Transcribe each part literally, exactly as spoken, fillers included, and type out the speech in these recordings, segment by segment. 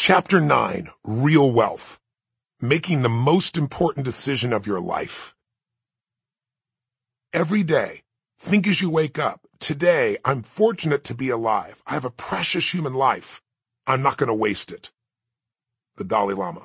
Chapter nine, Real Wealth. Making the most important decision of your life. Every day, think as you wake up, today, I'm fortunate to be alive. I have a precious human life. I'm not going to waste it. The Dalai Lama.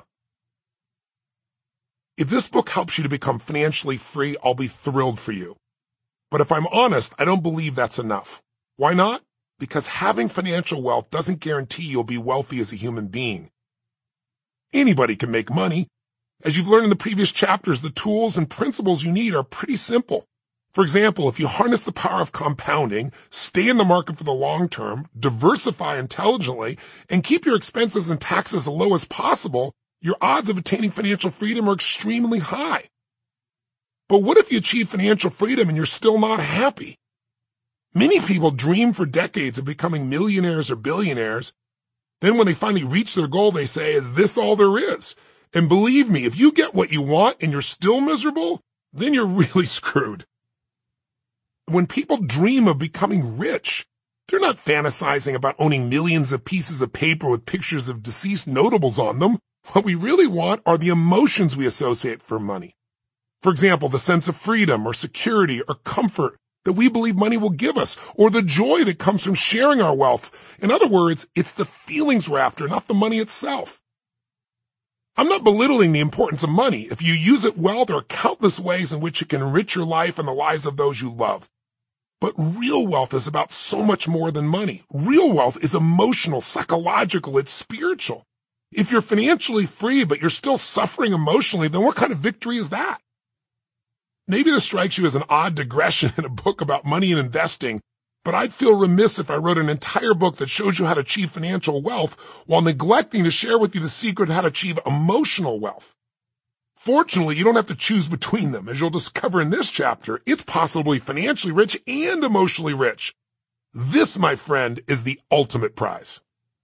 If this book helps you to become financially free, I'll be thrilled for you. But if I'm honest, I don't believe that's enough. Why not? Because having financial wealth doesn't guarantee you'll be wealthy as a human being. Anybody can make money. As you've learned in the previous chapters, the tools and principles you need are pretty simple. For example, if you harness the power of compounding, stay in the market for the long term, diversify intelligently, and keep your expenses and taxes as low as possible, your odds of attaining financial freedom are extremely high. But what if you achieve financial freedom and you're still not happy? Many people dream for decades of becoming millionaires or billionaires. Then when they finally reach their goal, they say, is this all there is? And believe me, if you get what you want and you're still miserable, then you're really screwed. When people dream of becoming rich, they're not fantasizing about owning millions of pieces of paper with pictures of deceased notables on them. What we really want are the emotions we associate for money. For example, the sense of freedom or security or comfort that we believe money will give us, or the joy that comes from sharing our wealth. In other words, it's the feelings we're after, not the money itself. I'm not belittling the importance of money. If you use it well, there are countless ways in which it can enrich your life and the lives of those you love. But real wealth is about so much more than money. Real wealth is emotional, psychological, it's spiritual. If you're financially free, but you're still suffering emotionally, then what kind of victory is that? Maybe this strikes you as an odd digression in a book about money and investing, but I'd feel remiss if I wrote an entire book that shows you how to achieve financial wealth while neglecting to share with you the secret of how to achieve emotional wealth. Fortunately, you don't have to choose between them. As you'll discover in this chapter, it's possible to be financially rich and emotionally rich. This, my friend, is the ultimate prize.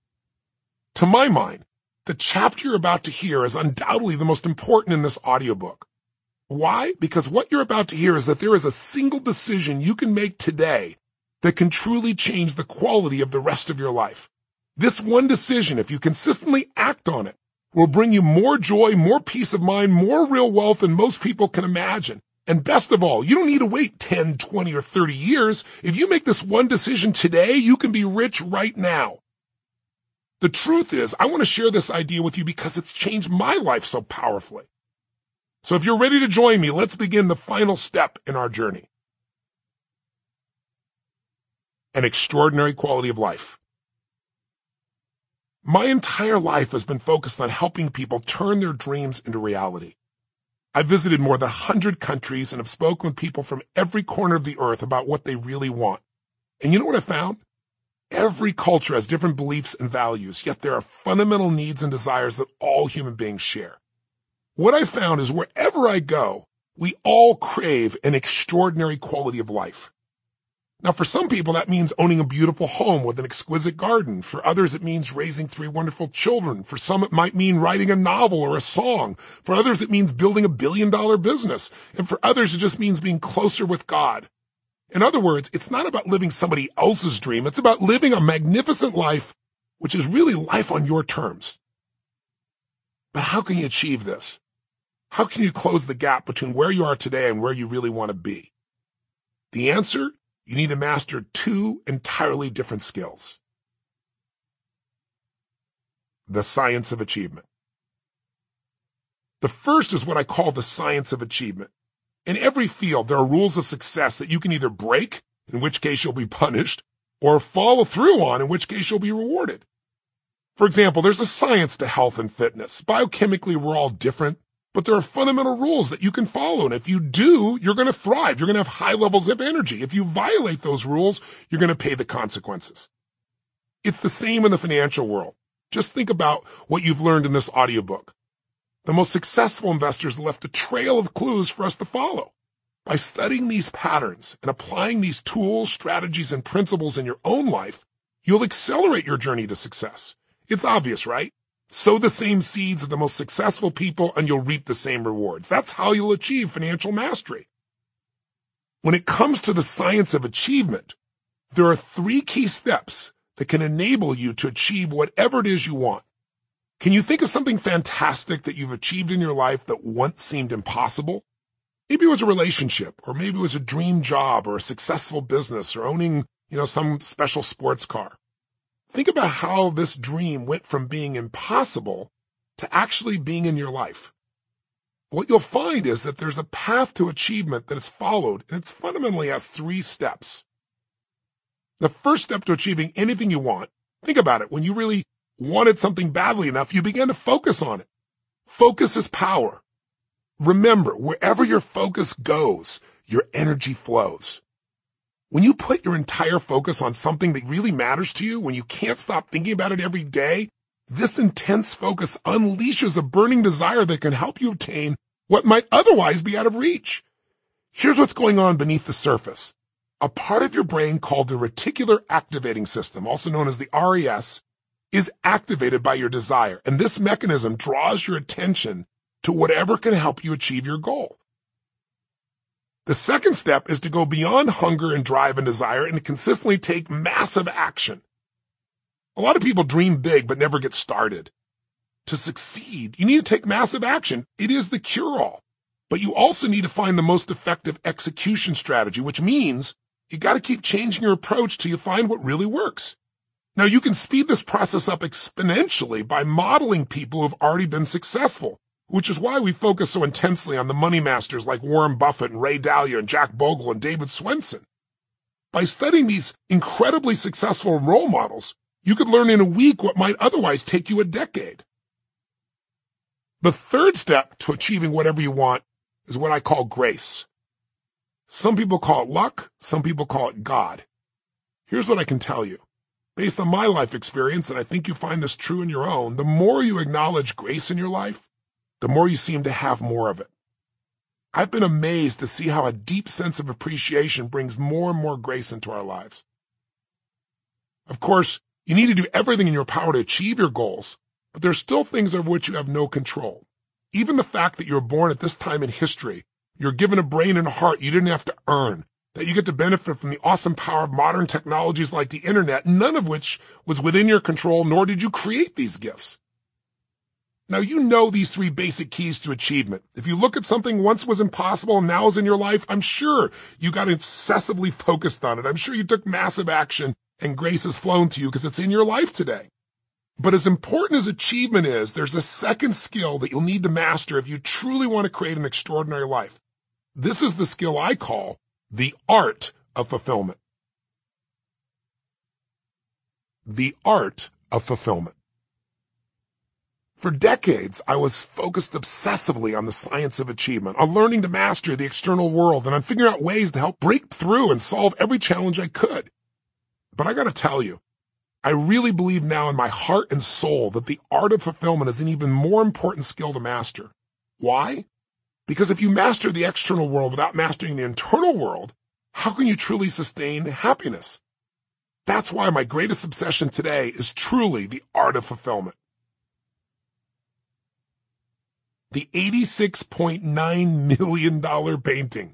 To my mind, the chapter you're about to hear is undoubtedly the most important in this audiobook. Why? Because what you're about to hear is that there is a single decision you can make today that can truly change the quality of the rest of your life. This one decision, if you consistently act on it, will bring you more joy, more peace of mind, more real wealth than most people can imagine. And best of all, you don't need to wait ten, twenty, or thirty years. If you make this one decision today, you can be rich right now. The truth is, I want to share this idea with you because it's changed my life so powerfully. So if you're ready to join me, let's begin the final step in our journey. An extraordinary quality of life. My entire life has been focused on helping people turn their dreams into reality. I've visited more than one hundred countries and have spoken with people from every corner of the earth about what they really want. And you know what I found? Every culture has different beliefs and values, yet there are fundamental needs and desires that all human beings share. What I found is wherever I go, we all crave an extraordinary quality of life. Now, for some people, that means owning a beautiful home with an exquisite garden. For others, it means raising three wonderful children. For some, it might mean writing a novel or a song. For others, it means building a billion-dollar business. And for others, it just means being closer with God. In other words, it's not about living somebody else's dream. It's about living a magnificent life, which is really life on your terms. But how can you achieve this? How can you close the gap between where you are today and where you really want to be? The answer? You need to master two entirely different skills. The science of achievement. The first is what I call the science of achievement. In every field, there are rules of success that you can either break, in which case you'll be punished, or follow through on, in which case you'll be rewarded. For example, there's a science to health and fitness. Biochemically, we're all different, but there are fundamental rules that you can follow. And if you do, you're going to thrive. You're going to have high levels of energy. If you violate those rules, you're going to pay the consequences. It's the same in the financial world. Just think about what you've learned in this audiobook. The most successful investors left a trail of clues for us to follow. By studying these patterns and applying these tools, strategies, and principles in your own life, you'll accelerate your journey to success. It's obvious, right? Sow the same seeds of the most successful people and you'll reap the same rewards. That's how you'll achieve financial mastery. When it comes to the science of achievement, there are three key steps that can enable you to achieve whatever it is you want. Can you think of something fantastic that you've achieved in your life that once seemed impossible? Maybe it was a relationship, or maybe it was a dream job, or a successful business, or owning, you know, some special sports car. Think about how this dream went from being impossible to actually being in your life. What you'll find is that there's a path to achievement that is followed, and it's fundamentally has three steps. The first step to achieving anything you want, think about it, when you really wanted something badly enough, you began to focus on it. Focus is power. Remember, wherever your focus goes, your energy flows. When you put your entire focus on something that really matters to you, when you can't stop thinking about it every day, this intense focus unleashes a burning desire that can help you obtain what might otherwise be out of reach. Here's what's going on beneath the surface. A part of your brain called the reticular activating system, also known as the R A S, is activated by your desire, and this mechanism draws your attention to whatever can help you achieve your goal. The second step is to go beyond hunger and drive and desire and to consistently take massive action. A lot of people dream big but never get started. To succeed, you need to take massive action. It is the cure-all. But you also need to find the most effective execution strategy, which means you got to keep changing your approach till you find what really works. Now, you can speed this process up exponentially by modeling people who have already been successful, which is why we focus so intensely on the money masters like Warren Buffett and Ray Dalio and Jack Bogle and David Swenson. By studying these incredibly successful role models, you could learn in a week what might otherwise take you a decade. The third step to achieving whatever you want is what I call grace. Some people call it luck, some people call it God. Here's what I can tell you. Based on my life experience, and I think you find this true in your own, the more you acknowledge grace in your life, the more you seem to have more of it. I've been amazed to see how a deep sense of appreciation brings more and more grace into our lives. Of course, you need to do everything in your power to achieve your goals, but there are still things over which you have no control. Even the fact that you were born at this time in history, you're given a brain and a heart you didn't have to earn, that you get to benefit from the awesome power of modern technologies like the internet, none of which was within your control, nor did you create these gifts. Now, you know these three basic keys to achievement. If you look at something once was impossible and now is in your life, I'm sure you got obsessively focused on it. I'm sure you took massive action and grace has flown to you because it's in your life today. But as important as achievement is, there's a second skill that you'll need to master if you truly want to create an extraordinary life. This is the skill I call the art of fulfillment. The art of fulfillment. For decades, I was focused obsessively on the science of achievement, on learning to master the external world, and on figuring out ways to help break through and solve every challenge I could. But I gotta tell you, I really believe now in my heart and soul that the art of fulfillment is an even more important skill to master. Why? Because if you master the external world without mastering the internal world, how can you truly sustain happiness? That's why my greatest obsession today is truly the art of fulfillment. The eighty-six point nine million dollars painting.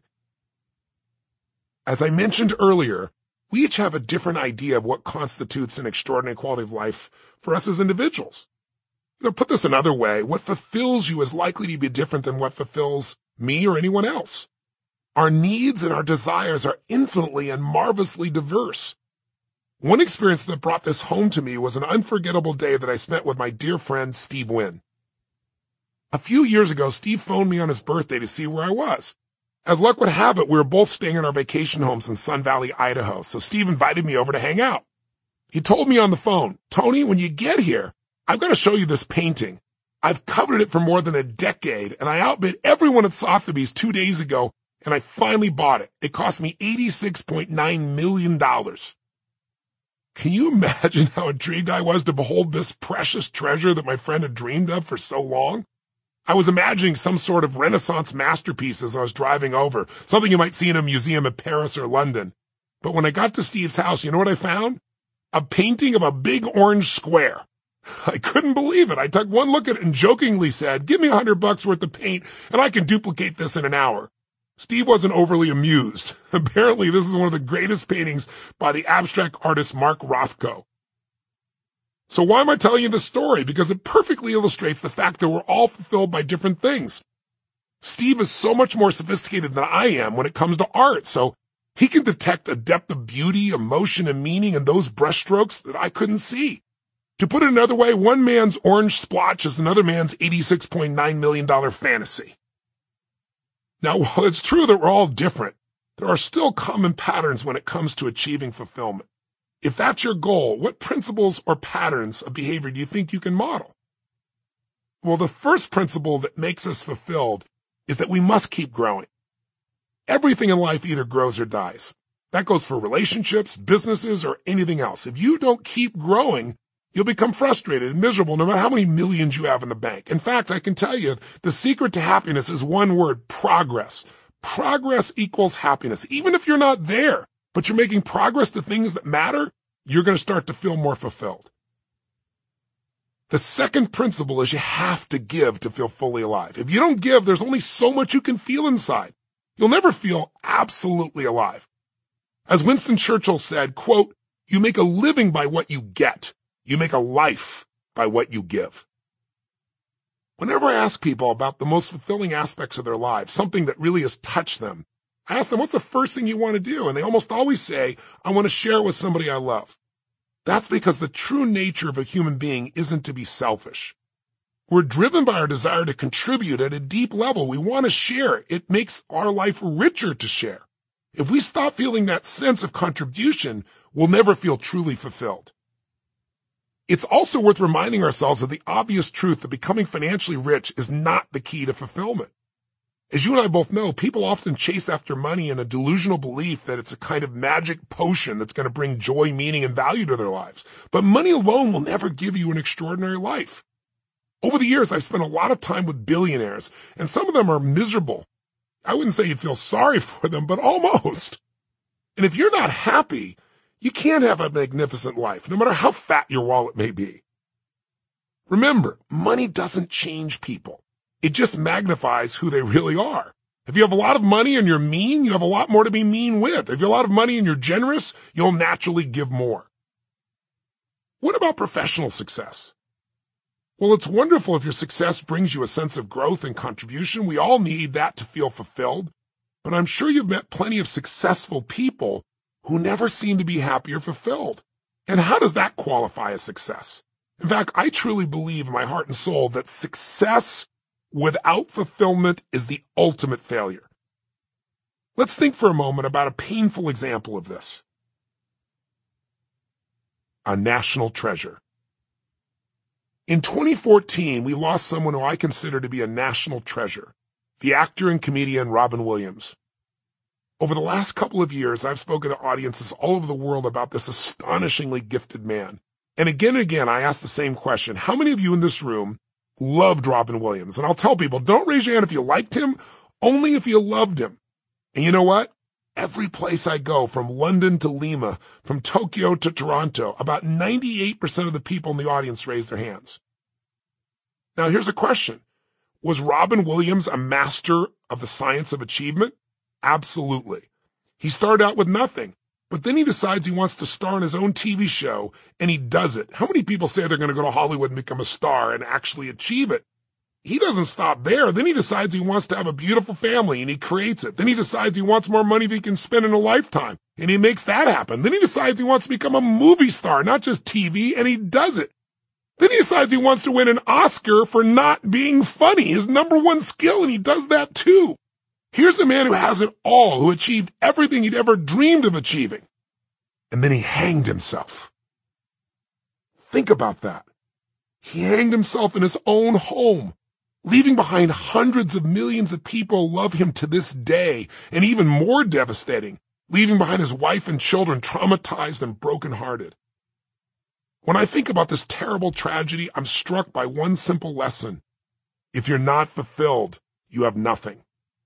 As I mentioned earlier, we each have a different idea of what constitutes an extraordinary quality of life for us as individuals. You know, put this another way, what fulfills you is likely to be different than what fulfills me or anyone else. Our needs and our desires are infinitely and marvelously diverse. One experience that brought this home to me was an unforgettable day that I spent with my dear friend Steve Wynn. A few years ago, Steve phoned me on his birthday to see where I was. As luck would have it, we were both staying in our vacation homes in Sun Valley, Idaho, so Steve invited me over to hang out. He told me on the phone, Tony, when you get here, I've got to show you this painting. I've coveted it for more than a decade, and I outbid everyone at Sotheby's two days ago, and I finally bought it. It cost me eighty-six point nine million dollars. Can you imagine how intrigued I was to behold this precious treasure that my friend had dreamed of for so long? I was imagining some sort of Renaissance masterpiece as I was driving over, something you might see in a museum in Paris or London. But when I got to Steve's house, you know what I found? A painting of a big orange square. I couldn't believe it. I took one look at it and jokingly said, give me a hundred bucks worth of paint and I can duplicate this in an hour. Steve wasn't overly amused. Apparently, this is one of the greatest paintings by the abstract artist Mark Rothko. So why am I telling you this story? Because it perfectly illustrates the fact that we're all fulfilled by different things. Steve is so much more sophisticated than I am when it comes to art, so he can detect a depth of beauty, emotion, and meaning in those brushstrokes that I couldn't see. To put it another way, one man's orange splotch is another man's eighty-six point nine million dollars fantasy. Now, while it's true that we're all different, there are still common patterns when it comes to achieving fulfillment. If that's your goal, what principles or patterns of behavior do you think you can model? Well, the first principle that makes us fulfilled is that we must keep growing. Everything in life either grows or dies. That goes for relationships, businesses, or anything else. If you don't keep growing, you'll become frustrated and miserable no matter how many millions you have in the bank. In fact, I can tell you the secret to happiness is one word: progress. Progress equals happiness. Even if you're not there, but you're making progress to things that matter, you're going to start to feel more fulfilled. The second principle is you have to give to feel fully alive. If you don't give, there's only so much you can feel inside. You'll never feel absolutely alive. As Winston Churchill said, quote, "You make a living by what you get. You make a life by what you give." Whenever I ask people about the most fulfilling aspects of their lives, something that really has touched them, I ask them, what's the first thing you want to do? And they almost always say, I want to share it with somebody I love. That's because the true nature of a human being isn't to be selfish. We're driven by our desire to contribute at a deep level. We want to share. It makes our life richer to share. If we stop feeling that sense of contribution, we'll never feel truly fulfilled. It's also worth reminding ourselves of the obvious truth that becoming financially rich is not the key to fulfillment. As you and I both know, people often chase after money in a delusional belief that it's a kind of magic potion that's going to bring joy, meaning, and value to their lives. But money alone will never give you an extraordinary life. Over the years, I've spent a lot of time with billionaires, and some of them are miserable. I wouldn't say you feel sorry for them, but almost. And if you're not happy, you can't have a magnificent life, no matter how fat your wallet may be. Remember, money doesn't change people. It just magnifies who they really are. If you have a lot of money and you're mean, you have a lot more to be mean with. If you have a lot of money and you're generous, you'll naturally give more. What about professional success? Well, it's wonderful if your success brings you a sense of growth and contribution. We all need that to feel fulfilled. But I'm sure you've met plenty of successful people who never seem to be happy or fulfilled. And how does that qualify as success? In fact, I truly believe in my heart and soul that success without fulfillment is the ultimate failure. Let's think for a moment about a painful example of this. A national treasure. In twenty fourteen, we lost someone who I consider to be a national treasure, the actor and comedian Robin Williams. Over the last couple of years, I've spoken to audiences all over the world about this astonishingly gifted man. And again and again, I ask the same question. How many of you in this room loved Robin Williams? And I'll tell people, don't raise your hand if you liked him, only if you loved him. And you know what? Every place I go, from London to Lima, from Tokyo to Toronto, about ninety-eight percent of the people in the audience raise their hands. Now, here's a question. Was Robin Williams a master of the science of achievement? Absolutely. He started out with nothing, but then he decides he wants to star in his own T V show, and he does it. How many people say they're going to go to Hollywood and become a star and actually achieve it? He doesn't stop there. Then he decides he wants to have a beautiful family, and he creates it. Then he decides he wants more money than he can spend in a lifetime, and he makes that happen. Then he decides he wants to become a movie star, not just T V, and he does it. Then he decides he wants to win an Oscar for not being funny, his number one skill, and he does that too. Here's a man who has it all, who achieved everything he'd ever dreamed of achieving. And then he hanged himself. Think about that. He hanged himself in his own home, leaving behind hundreds of millions of people who love him to this day, and even more devastating, leaving behind his wife and children traumatized and brokenhearted. When I think about this terrible tragedy, I'm struck by one simple lesson. If you're not fulfilled, you have nothing.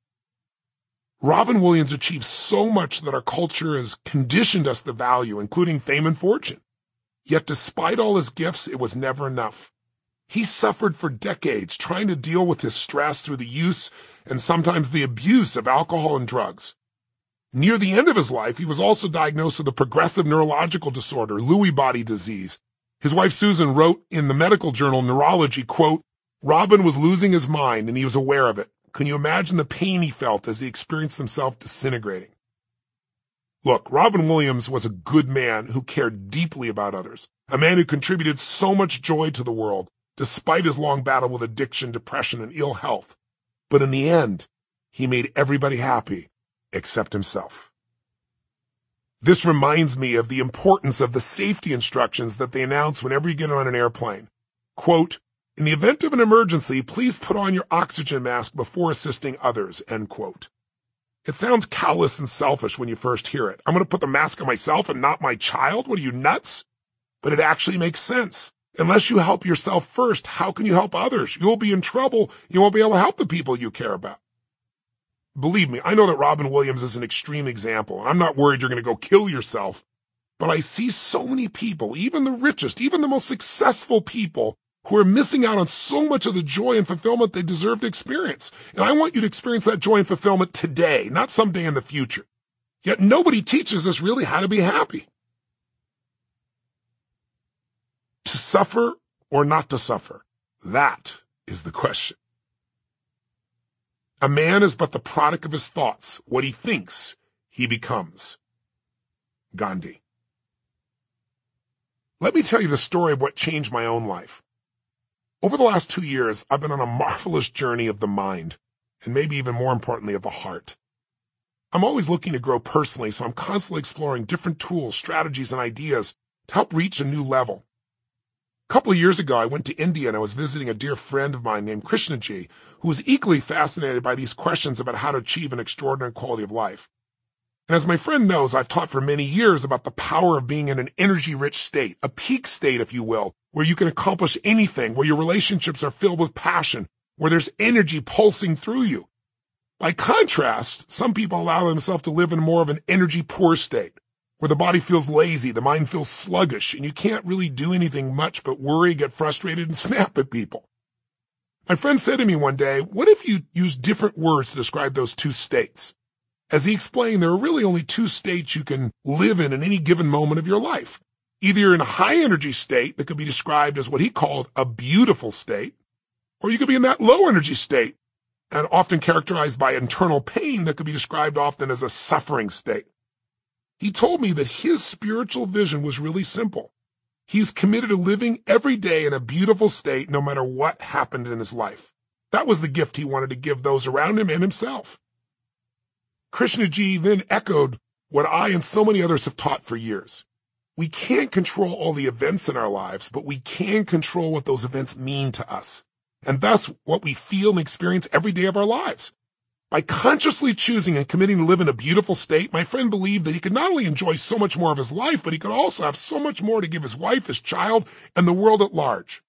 Robin Williams achieved so much that our culture has conditioned us to value, including fame and fortune. Yet despite all his gifts, it was never enough. He suffered for decades trying to deal with his stress through the use and sometimes the abuse of alcohol and drugs. Near the end of his life, he was also diagnosed with a progressive neurological disorder, Lewy body disease, His wife Susan wrote in the medical journal Neurology, quote, "Robin was losing his mind and he was aware of it. Can you imagine the pain he felt as he experienced himself disintegrating?" Look, Robin Williams was a good man who cared deeply about others, a man who contributed so much joy to the world, despite his long battle with addiction, depression, and ill health. But in the end, he made everybody happy except himself. This reminds me of the importance of the safety instructions that they announce whenever you get on an airplane. Quote, "In the event of an emergency, please put on your oxygen mask before assisting others," end quote. It sounds callous and selfish when you first hear it. I'm going to put the mask on myself and not my child? What are you, nuts? But it actually makes sense. Unless you help yourself first, how can you help others? You'll be in trouble. You won't be able to help the people you care about. Believe me, I know that Robin Williams is an extreme example. I'm not worried you're going to go kill yourself. But I see so many people, even the richest, even the most successful people, who are missing out on so much of the joy and fulfillment they deserve to experience. And I want you to experience that joy and fulfillment today, not someday in the future. Yet nobody teaches us really how to be happy. To suffer or not to suffer? That is the question. A man is but the product of his thoughts. What he thinks, he becomes. Gandhi. Let me tell you the story of what changed my own life. Over the last two years, I've been on a marvelous journey of the mind, and maybe even more importantly, of the heart. I'm always looking to grow personally, so I'm constantly exploring different tools, strategies, and ideas to help reach a new level. A couple of years ago, I went to India and I was visiting a dear friend of mine named Krishnaji, who was equally fascinated by these questions about how to achieve an extraordinary quality of life. And as my friend knows, I've taught for many years about the power of being in an energy-rich state, a peak state, if you will, where you can accomplish anything, where your relationships are filled with passion, where there's energy pulsing through you. By contrast, some people allow themselves to live in more of an energy-poor state, where the body feels lazy, the mind feels sluggish, and you can't really do anything much but worry, get frustrated, and snap at people. My friend said to me one day, what if you use different words to describe those two states? As he explained, there are really only two states you can live in in any given moment of your life. Either you're in a high-energy state that could be described as what he called a beautiful state, or you could be in that low-energy state, and often characterized by internal pain that could be described often as a suffering state. He told me that his spiritual vision was really simple. He's committed to living every day in a beautiful state no matter what happened in his life. That was the gift he wanted to give those around him and himself. Krishnaji then echoed what I and so many others have taught for years. We can't control all the events in our lives, but we can control what those events mean to us, and thus what we feel and experience every day of our lives. By consciously choosing and committing to live in a beautiful state, my friend believed that he could not only enjoy so much more of his life, but he could also have so much more to give his wife, his child, and the world at large.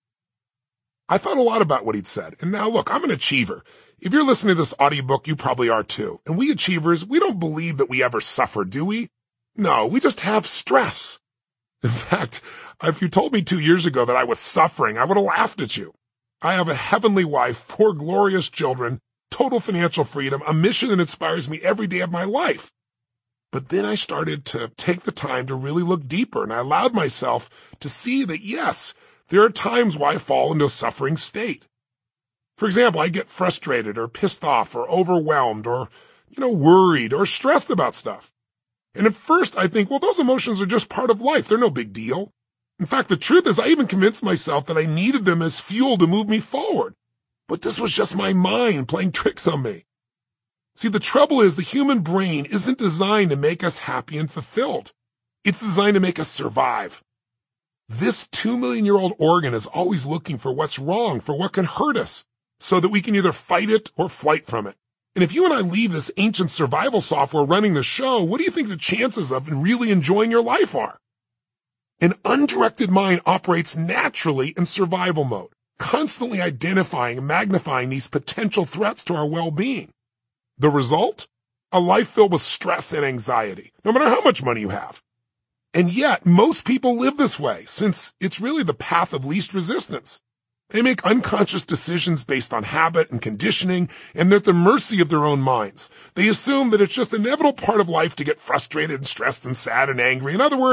I thought a lot about what he'd said, and now look, I'm an achiever. If you're listening to this audiobook, you probably are too. And we achievers, we don't believe that we ever suffer, do we? No, we just have stress. In fact, if you told me two years ago that I was suffering, I would have laughed at you. I have a heavenly wife, four glorious children, total financial freedom, a mission that inspires me every day of my life. But then I started to take the time to really look deeper, and I allowed myself to see that, yes, there are times where I fall into a suffering state. For example, I get frustrated or pissed off or overwhelmed or, you know, worried or stressed about stuff. And at first I think, well, those emotions are just part of life. They're no big deal. In fact, the truth is I even convinced myself that I needed them as fuel to move me forward. But this was just my mind playing tricks on me. See, the trouble is the human brain isn't designed to make us happy and fulfilled. It's designed to make us survive. This two million year old organ is always looking for what's wrong, for what can hurt us, so that we can either fight it or flight from it. And if you and I leave this ancient survival software running the show, what do you think the chances of really enjoying your life are? An undirected mind operates naturally in survival mode, constantly identifying and magnifying these potential threats to our well-being. The result? A life filled with stress and anxiety, no matter how much money you have. And yet, most people live this way, since it's really the path of least resistance. They make unconscious decisions based on habit and conditioning, and they're at the mercy of their own minds. They assume that it's just an inevitable part of life to get frustrated and stressed and sad and angry. In other words,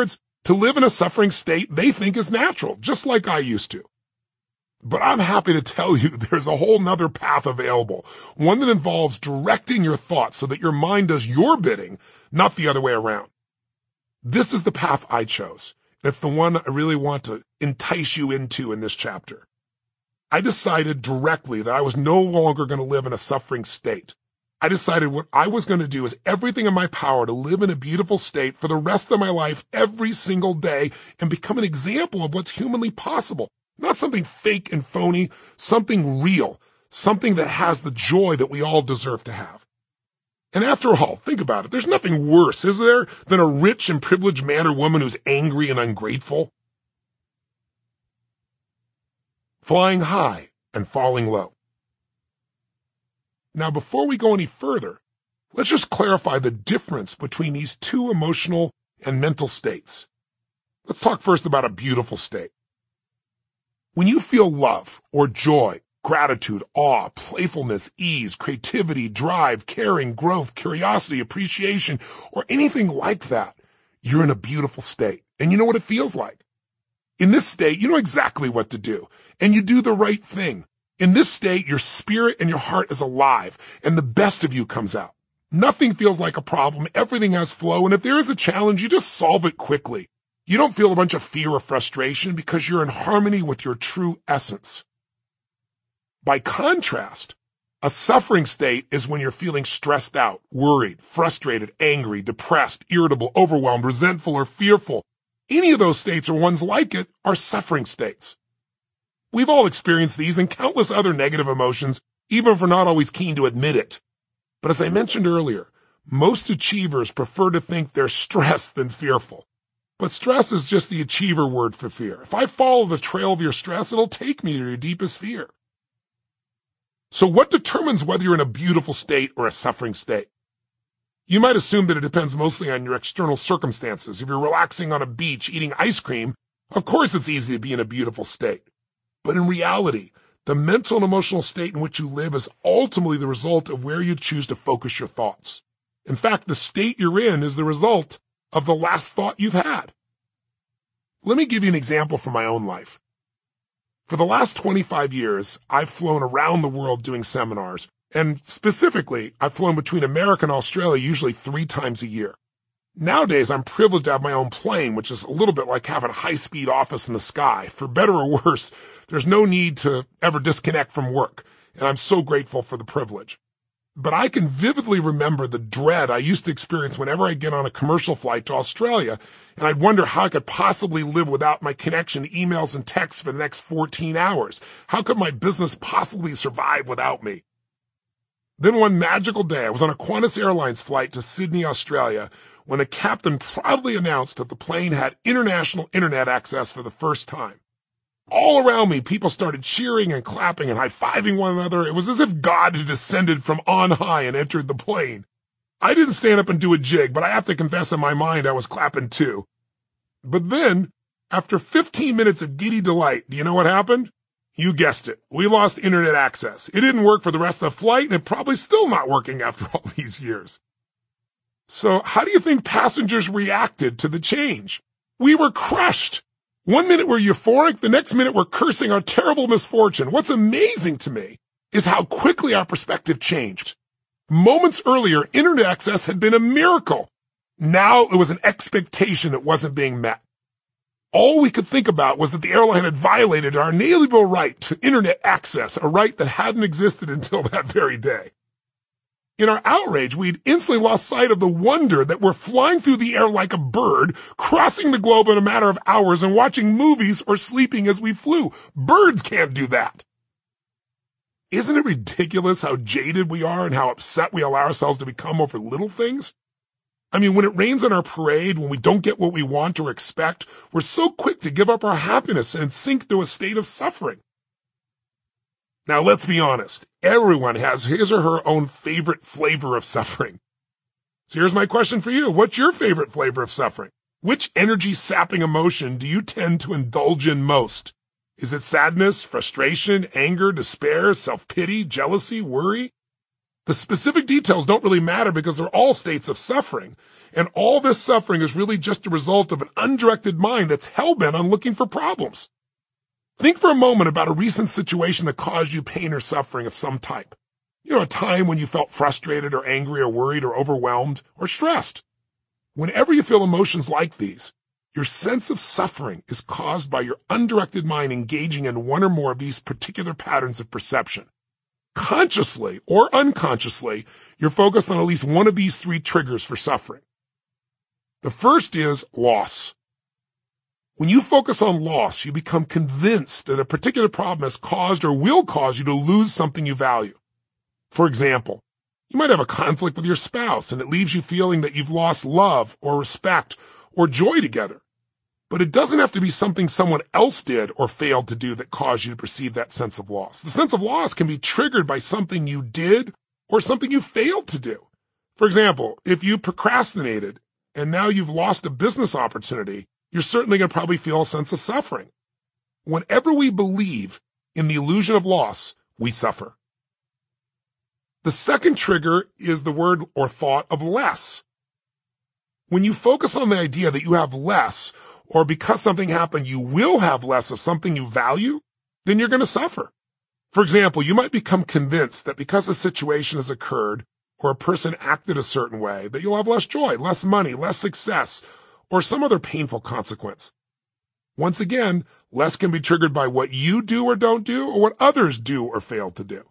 To live in a suffering state they think is natural, just like I used to. But I'm happy to tell you there's a whole nother path available, one that involves directing your thoughts so that your mind does your bidding, not the other way around. This is the path I chose. It's the one I really want to entice you into in this chapter. I decided directly that I was no longer going to live in a suffering state. I decided what I was going to do is everything in my power to live in a beautiful state for the rest of my life every single day and become an example of what's humanly possible. Not something fake and phony, something real, something that has the joy that we all deserve to have. And after all, think about it. There's nothing worse, is there, than a rich and privileged man or woman who's angry and ungrateful? Flying high and falling low. Now, before we go any further, let's just clarify the difference between these two emotional and mental states. Let's talk first about a beautiful state. When you feel love or joy, gratitude, awe, playfulness, ease, creativity, drive, caring, growth, curiosity, appreciation, or anything like that, you're in a beautiful state. And you know what it feels like. In this state, you know exactly what to do, and you do the right thing. In this state, your spirit and your heart is alive, and the best of you comes out. Nothing feels like a problem. Everything has flow, and if there is a challenge, you just solve it quickly. You don't feel a bunch of fear or frustration because you're in harmony with your true essence. By contrast, a suffering state is when you're feeling stressed out, worried, frustrated, angry, depressed, irritable, overwhelmed, resentful, or fearful. Any of those states or ones like it are suffering states. We've all experienced these and countless other negative emotions, even if we're not always keen to admit it. But as I mentioned earlier, most achievers prefer to think they're stressed than fearful. But stress is just the achiever word for fear. If I follow the trail of your stress, it'll take me to your deepest fear. So what determines whether you're in a beautiful state or a suffering state? You might assume that it depends mostly on your external circumstances. If you're relaxing on a beach eating ice cream, of course it's easy to be in a beautiful state. But in reality, the mental and emotional state in which you live is ultimately the result of where you choose to focus your thoughts. In fact, the state you're in is the result of the last thought you've had. Let me give you an example from my own life. For the last twenty-five years, I've flown around the world doing seminars, and specifically, I've flown between America and Australia usually three times a year. Nowadays, I'm privileged to have my own plane, which is a little bit like having a high-speed office in the sky. For better or worse, there's no need to ever disconnect from work, and I'm so grateful for the privilege. But I can vividly remember the dread I used to experience whenever I get on a commercial flight to Australia, and I'd wonder how I could possibly live without my connection to emails and texts for the next fourteen hours. How could my business possibly survive without me? Then one magical day, I was on a Qantas Airlines flight to Sydney, Australia, when the captain proudly announced that the plane had international internet access for the first time. All around me, people started cheering and clapping and high-fiving one another. It was as if God had descended from on high and entered the plane. I didn't stand up and do a jig, but I have to confess in my mind I was clapping too. But then, after fifteen minutes of giddy delight, do you know what happened? You guessed it. We lost internet access. It didn't work for the rest of the flight, and it probably still not working after all these years. So how do you think passengers reacted to the change? We were crushed. One minute we're euphoric, the next minute we're cursing our terrible misfortune. What's amazing to me is how quickly our perspective changed. Moments earlier, internet access had been a miracle. Now it was an expectation that wasn't being met. All we could think about was that the airline had violated our inalienable right to internet access, a right that hadn't existed until that very day. In our outrage, we'd instantly lost sight of the wonder that we're flying through the air like a bird, crossing the globe in a matter of hours and watching movies or sleeping as we flew. Birds can't do that. Isn't it ridiculous how jaded we are and how upset we allow ourselves to become over little things? I mean, when it rains on our parade, when we don't get what we want or expect, we're so quick to give up our happiness and sink to a state of suffering. Now, let's be honest. Everyone has his or her own favorite flavor of suffering. So here's my question for you. What's your favorite flavor of suffering? Which energy-sapping emotion do you tend to indulge in most? Is it sadness, frustration, anger, despair, self-pity, jealousy, worry? The specific details don't really matter because they're all states of suffering. And all this suffering is really just a result of an undirected mind that's hell-bent on looking for problems. Think for a moment about a recent situation that caused you pain or suffering of some type. You know, a time when you felt frustrated or angry or worried or overwhelmed or stressed. Whenever you feel emotions like these, your sense of suffering is caused by your undirected mind engaging in one or more of these particular patterns of perception. Consciously or unconsciously, you're focused on at least one of these three triggers for suffering. The first is loss. When you focus on loss, you become convinced that a particular problem has caused or will cause you to lose something you value. For example, you might have a conflict with your spouse and it leaves you feeling that you've lost love or respect or joy together. But it doesn't have to be something someone else did or failed to do that caused you to perceive that sense of loss. The sense of loss can be triggered by something you did or something you failed to do. For example, if you procrastinated and now you've lost a business opportunity, you're certainly going to probably feel a sense of suffering. Whenever we believe in the illusion of loss, we suffer. The second trigger is the word or thought of less. When you focus on the idea that you have less, or because something happened, you will have less of something you value, then you're going to suffer. For example, you might become convinced that because a situation has occurred or a person acted a certain way, that you'll have less joy, less money, less success, or some other painful consequence. Once again, less can be triggered by what you do or don't do, or what others do or fail to do.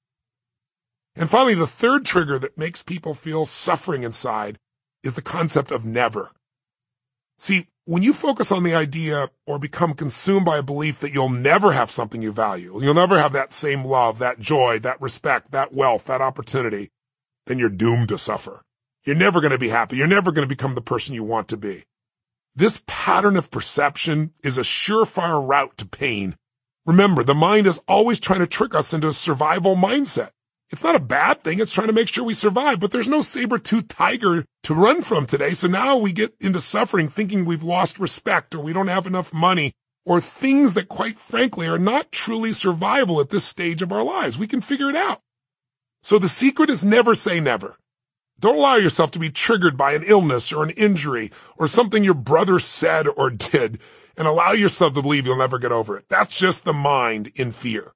And finally, the third trigger that makes people feel suffering inside is the concept of never. See, when you focus on the idea or become consumed by a belief that you'll never have something you value, you'll never have that same love, that joy, that respect, that wealth, that opportunity, then you're doomed to suffer. You're never going to be happy. You're never going to become the person you want to be. This pattern of perception is a surefire route to pain. Remember, the mind is always trying to trick us into a survival mindset. It's not a bad thing. It's trying to make sure we survive, but there's no saber-toothed tiger to run from today. So now we get into suffering thinking we've lost respect or we don't have enough money or things that quite frankly are not truly survival at this stage of our lives. We can figure it out. So the secret is never say never. Don't allow yourself to be triggered by an illness or an injury or something your brother said or did and allow yourself to believe you'll never get over it. That's just the mind in fear.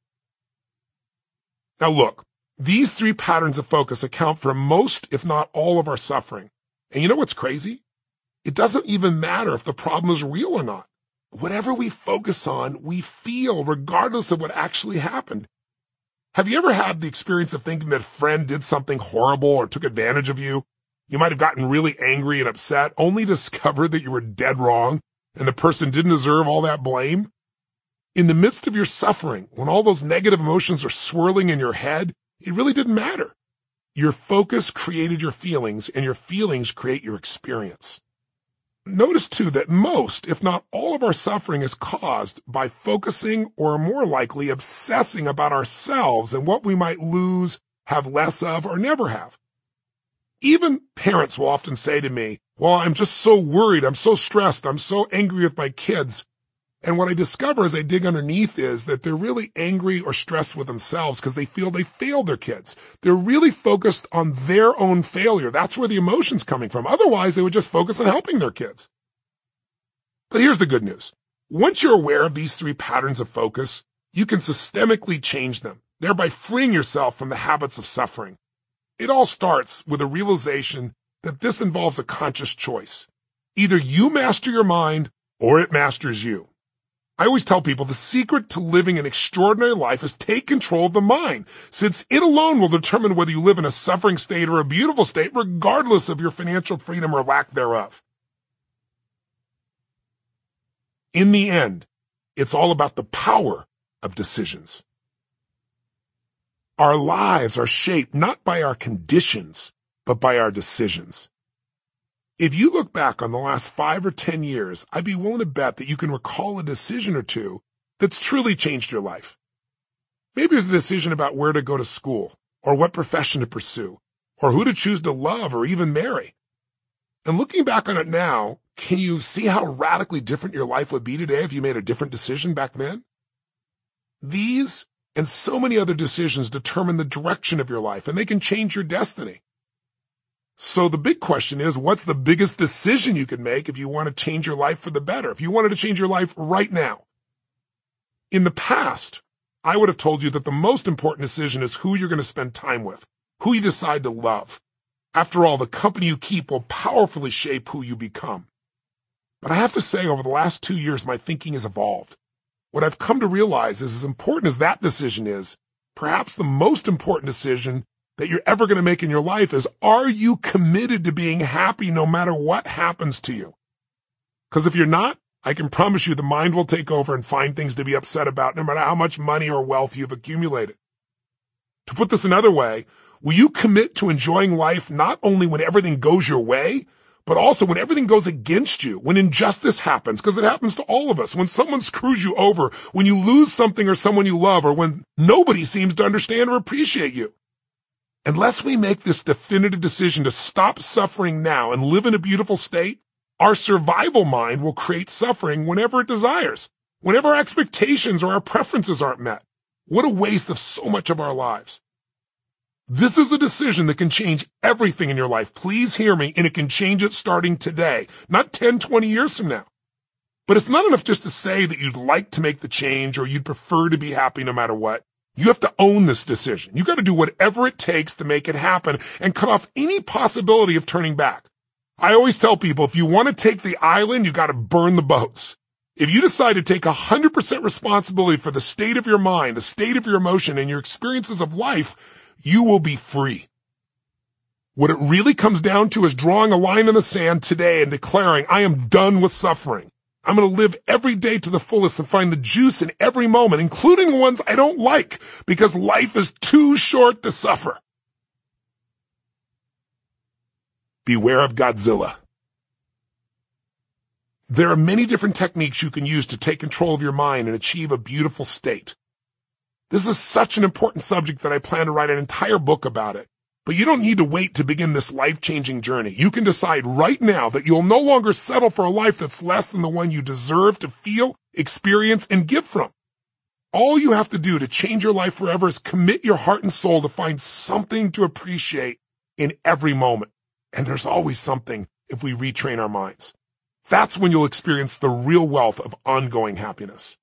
Now look, these three patterns of focus account for most, if not all, of our suffering. And you know what's crazy? It doesn't even matter if the problem is real or not. Whatever we focus on, we feel regardless of what actually happened. Have you ever had the experience of thinking that a friend did something horrible or took advantage of you? You might have gotten really angry and upset, only to discover that you were dead wrong and the person didn't deserve all that blame? In the midst of your suffering, when all those negative emotions are swirling in your head, it really didn't matter. Your focus created your feelings, and your feelings create your experience. Notice, too, that most, if not all of our suffering is caused by focusing or more likely obsessing about ourselves and what we might lose, have less of, or never have. Even parents will often say to me, well, I'm just so worried, I'm so stressed, I'm so angry with my kids. And what I discover as I dig underneath is that they're really angry or stressed with themselves because they feel they failed their kids. They're really focused on their own failure. That's where the emotion's coming from. Otherwise, they would just focus on helping their kids. But here's the good news. Once you're aware of these three patterns of focus, you can systemically change them, thereby freeing yourself from the habits of suffering. It all starts with a realization that this involves a conscious choice. Either you master your mind or it masters you. I always tell people the secret to living an extraordinary life is take control of the mind, since it alone will determine whether you live in a suffering state or a beautiful state, regardless of your financial freedom or lack thereof. In the end, it's all about the power of decisions. Our lives are shaped not by our conditions, but by our decisions. If you look back on the last five or ten years, I'd be willing to bet that you can recall a decision or two that's truly changed your life. Maybe it was a decision about where to go to school, or what profession to pursue, or who to choose to love or even marry. And looking back on it now, can you see how radically different your life would be today if you made a different decision back then? These And so many other decisions determine the direction of your life, and they can change your destiny. So the big question is, what's the biggest decision you can make if you want to change your life for the better? If you wanted to change your life right now? In the past, I would have told you that the most important decision is who you're going to spend time with, who you decide to love. After all, the company you keep will powerfully shape who you become. But I have to say, over the last two years, my thinking has evolved. What I've come to realize is, as important as that decision is, perhaps the most important decision that you're ever going to make in your life is, are you committed to being happy no matter what happens to you? Because if you're not, I can promise you the mind will take over and find things to be upset about no matter how much money or wealth you've accumulated. To put this another way, will you commit to enjoying life not only when everything goes your way, but also when everything goes against you, when injustice happens, because it happens to all of us, when someone screws you over, when you lose something or someone you love, or when nobody seems to understand or appreciate you? Unless we make this definitive decision to stop suffering now and live in a beautiful state, our survival mind will create suffering whenever it desires, whenever our expectations or our preferences aren't met. What a waste of so much of our lives. This is a decision that can change everything in your life. Please hear me, and it can change it starting today, not ten, twenty years from now. But it's not enough just to say that you'd like to make the change or you'd prefer to be happy no matter what. You have to own this decision. You got to do whatever it takes to make it happen and cut off any possibility of turning back. I always tell people, if you want to take the island, you got to burn the boats. If you decide to take one hundred percent responsibility for the state of your mind, the state of your emotion, and your experiences of life, you will be free. What it really comes down to is drawing a line in the sand today and declaring, I am done with suffering. I'm going to live every day to the fullest and find the juice in every moment, including the ones I don't like, because life is too short to suffer. Beware of Godzilla. There are many different techniques you can use to take control of your mind and achieve a beautiful state. This is such an important subject that I plan to write an entire book about it. But you don't need to wait to begin this life-changing journey. You can decide right now that you'll no longer settle for a life that's less than the one you deserve to feel, experience, and give from. All you have to do to change your life forever is commit your heart and soul to find something to appreciate in every moment. And there's always something if we retrain our minds. That's when you'll experience the real wealth of ongoing happiness.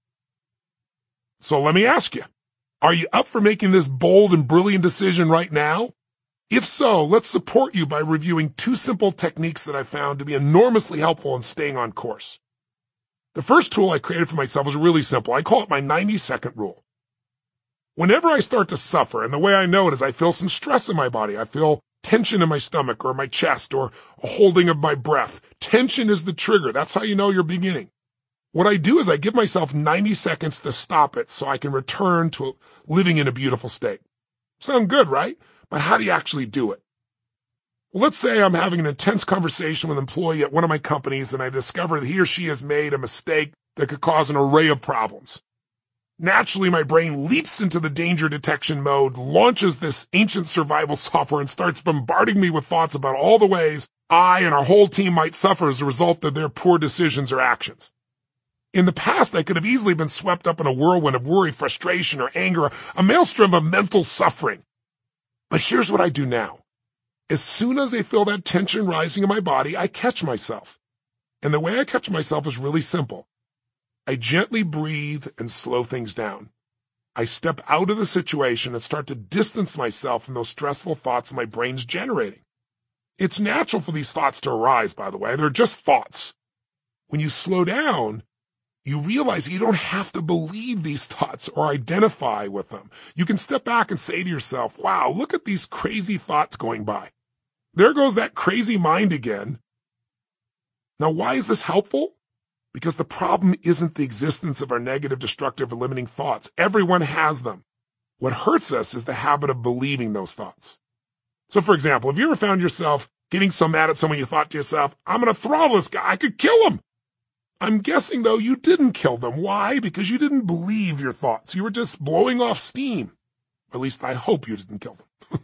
So let me ask you, are you up for making this bold and brilliant decision right now? If so, let's support you by reviewing two simple techniques that I found to be enormously helpful in staying on course. The first tool I created for myself is really simple. I call it my ninety second rule. Whenever I start to suffer, and the way I know it is I feel some stress in my body, I feel tension in my stomach or my chest or a holding of my breath. Tension is the trigger. That's how you know you're beginning. What I do is I give myself ninety seconds to stop it so I can return to living in a beautiful state. Sound good, right? But how do you actually do it? Well, let's say I'm having an intense conversation with an employee at one of my companies and I discover that he or she has made a mistake that could cause an array of problems. Naturally, my brain leaps into the danger detection mode, launches this ancient survival software, and starts bombarding me with thoughts about all the ways I and our whole team might suffer as a result of their poor decisions or actions. In the past, I could have easily been swept up in a whirlwind of worry, frustration, or anger, a maelstrom of mental suffering. But here's what I do now. As soon as I feel that tension rising in my body, I catch myself. And the way I catch myself is really simple. I gently breathe and slow things down. I step out of the situation and start to distance myself from those stressful thoughts my brain's generating. It's natural for these thoughts to arise, by the way. They're just thoughts. When you slow down, you realize you don't have to believe these thoughts or identify with them. You can step back and say to yourself, wow, look at these crazy thoughts going by. There goes that crazy mind again. Now, why is this helpful? Because the problem isn't the existence of our negative, destructive, or limiting thoughts. Everyone has them. What hurts us is the habit of believing those thoughts. So, for example, have you ever found yourself getting so mad at someone you thought to yourself, I'm going to throttle this guy, I could kill him? I'm guessing, though, you didn't kill them. Why? Because you didn't believe your thoughts. You were just blowing off steam. At least I hope you didn't kill them.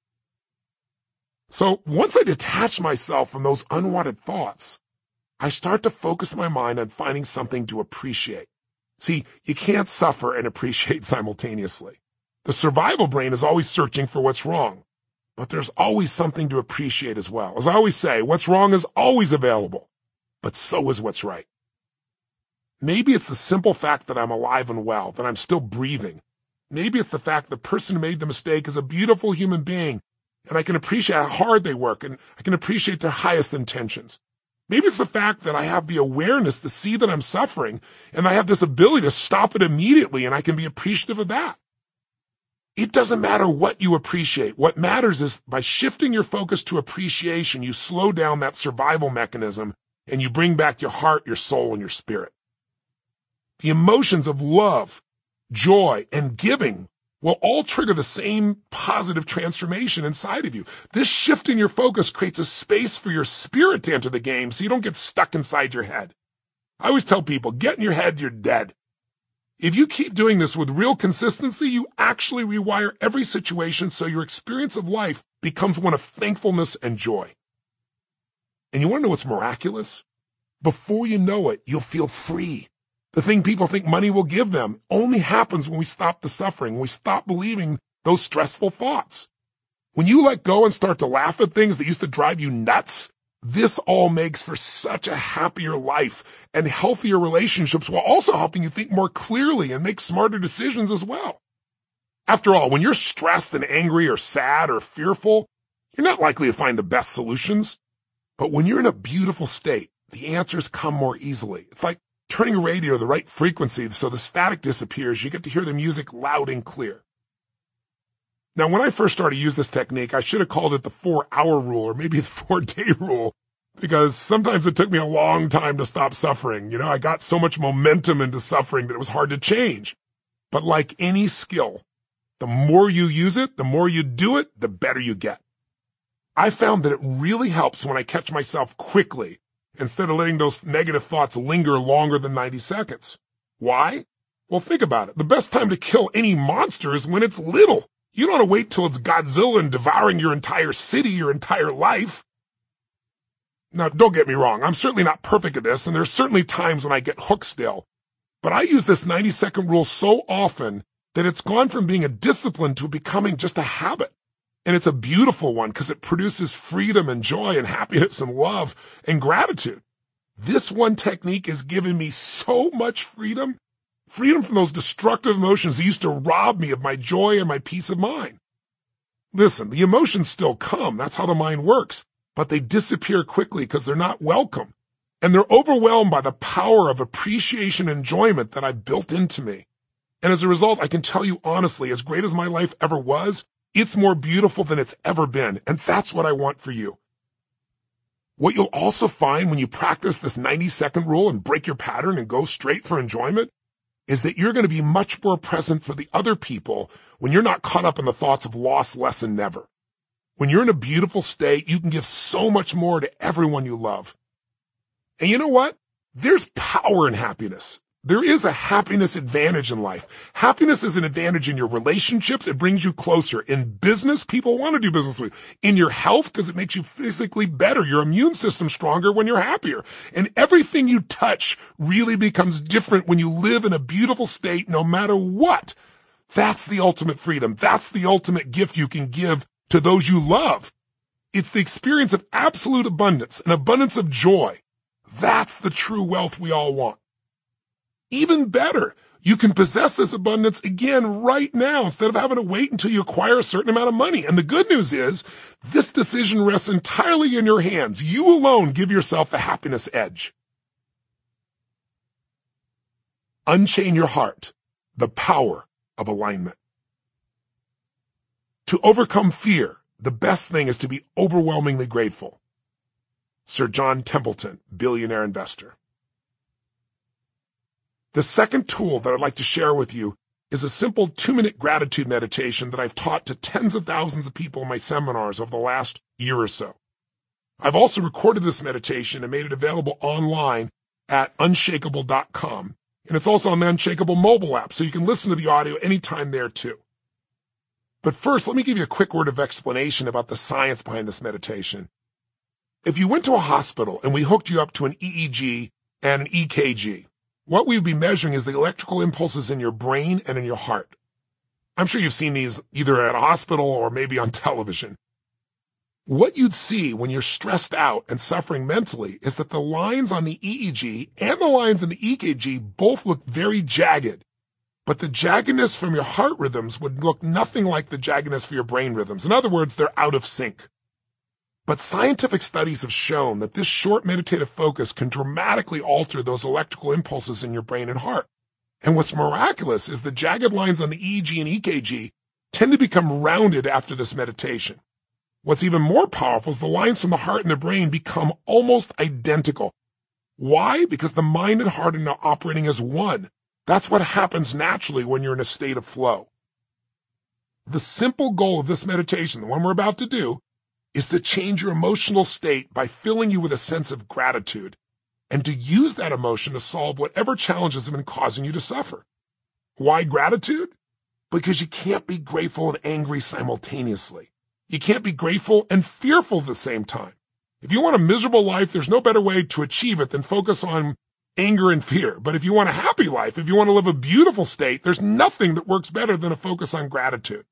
So once I detach myself from those unwanted thoughts, I start to focus my mind on finding something to appreciate. See, you can't suffer and appreciate simultaneously. The survival brain is always searching for what's wrong, but there's always something to appreciate as well. As I always say, what's wrong is always available, but so is what's right. Maybe it's the simple fact that I'm alive and well, that I'm still breathing. Maybe it's the fact the person who made the mistake is a beautiful human being, and I can appreciate how hard they work, and I can appreciate their highest intentions. Maybe it's the fact that I have the awareness to see that I'm suffering, and I have this ability to stop it immediately, and I can be appreciative of that. It doesn't matter what you appreciate. What matters is by shifting your focus to appreciation, you slow down that survival mechanism, and you bring back your heart, your soul, and your spirit. The emotions of love, joy, and giving will all trigger the same positive transformation inside of you. This shift in your focus creates a space for your spirit to enter the game so you don't get stuck inside your head. I always tell people, get in your head, you're dead. If you keep doing this with real consistency, you actually rewire every situation so your experience of life becomes one of thankfulness and joy. And you want to know what's miraculous? Before you know it, you'll feel free. The thing people think money will give them only happens when we stop the suffering, when we stop believing those stressful thoughts. When you let go and start to laugh at things that used to drive you nuts, this all makes for such a happier life and healthier relationships while also helping you think more clearly and make smarter decisions as well. After all, when you're stressed and angry or sad or fearful, you're not likely to find the best solutions. But when you're in a beautiful state, the answers come more easily. It's like turning a radio to the right frequency so the static disappears. You get to hear the music loud and clear. Now, when I first started to use this technique, I should have called it the four-hour rule or maybe the four-day rule, because sometimes it took me a long time to stop suffering. You know, I got so much momentum into suffering that it was hard to change. But like any skill, the more you use it, the more you do it, the better you get. I found that it really helps when I catch myself quickly instead of letting those negative thoughts linger longer than ninety seconds. Why? Well, think about it. The best time to kill any monster is when it's little. You don't want to wait till it's Godzilla and devouring your entire city, your entire life. Now, don't get me wrong. I'm certainly not perfect at this, and there's certainly times when I get hooked still. But I use this ninety second rule so often that it's gone from being a discipline to becoming just a habit. And it's a beautiful one because it produces freedom and joy and happiness and love and gratitude. This one technique has given me so much freedom. Freedom from those destructive emotions that used to rob me of my joy and my peace of mind. Listen, the emotions still come. That's how the mind works. But they disappear quickly because they're not welcome. And they're overwhelmed by the power of appreciation and enjoyment that I've built into me. And as a result, I can tell you honestly, as great as my life ever was, it's more beautiful than it's ever been. And that's what I want for you. What you'll also find when you practice this ninety second rule and break your pattern and go straight for enjoyment is that you're going to be much more present for the other people when you're not caught up in the thoughts of loss, less, and never. When you're in a beautiful state, you can give so much more to everyone you love. And you know what? There's power in happiness. There is a happiness advantage in life. Happiness is an advantage in your relationships. It brings you closer. In business, people want to do business with you. In your health, because it makes you physically better. Your immune system's stronger when you're happier. And everything you touch really becomes different when you live in a beautiful state, no matter what. That's the ultimate freedom. That's the ultimate gift you can give to those you love. It's the experience of absolute abundance, an abundance of joy. That's the true wealth we all want. Even better, you can possess this abundance again right now instead of having to wait until you acquire a certain amount of money. And the good news is, this decision rests entirely in your hands. You alone give yourself the happiness edge. Unchain your heart, the power of alignment. To overcome fear, the best thing is to be overwhelmingly grateful. Sir John Templeton, billionaire investor. The second tool that I'd like to share with you is a simple two-minute gratitude meditation that I've taught to tens of thousands of people in my seminars over the last year or so. I've also recorded this meditation and made it available online at unshakable dot com. And it's also on the Unshakable mobile app, so you can listen to the audio anytime there too. But first, let me give you a quick word of explanation about the science behind this meditation. If you went to a hospital and we hooked you up to an E E G and an E K G, what we would be measuring is the electrical impulses in your brain and in your heart. I'm sure you've seen these either at a hospital or maybe on television. What you'd see when you're stressed out and suffering mentally is that the lines on the E E G and the lines in the E K G both look very jagged. But the jaggedness from your heart rhythms would look nothing like the jaggedness for your brain rhythms. In other words, they're out of sync. But scientific studies have shown that this short meditative focus can dramatically alter those electrical impulses in your brain and heart. And what's miraculous is the jagged lines on the E E G and E K G tend to become rounded after this meditation. What's even more powerful is the lines from the heart and the brain become almost identical. Why? Because the mind and heart are now operating as one. That's what happens naturally when you're in a state of flow. The simple goal of this meditation, the one we're about to do, is to change your emotional state by filling you with a sense of gratitude and to use that emotion to solve whatever challenges have been causing you to suffer. Why gratitude? Because you can't be grateful and angry simultaneously. You can't be grateful and fearful at the same time. If you want a miserable life, there's no better way to achieve it than focus on anger and fear. But if you want a happy life, if you want to live a beautiful state, there's nothing that works better than a focus on gratitude.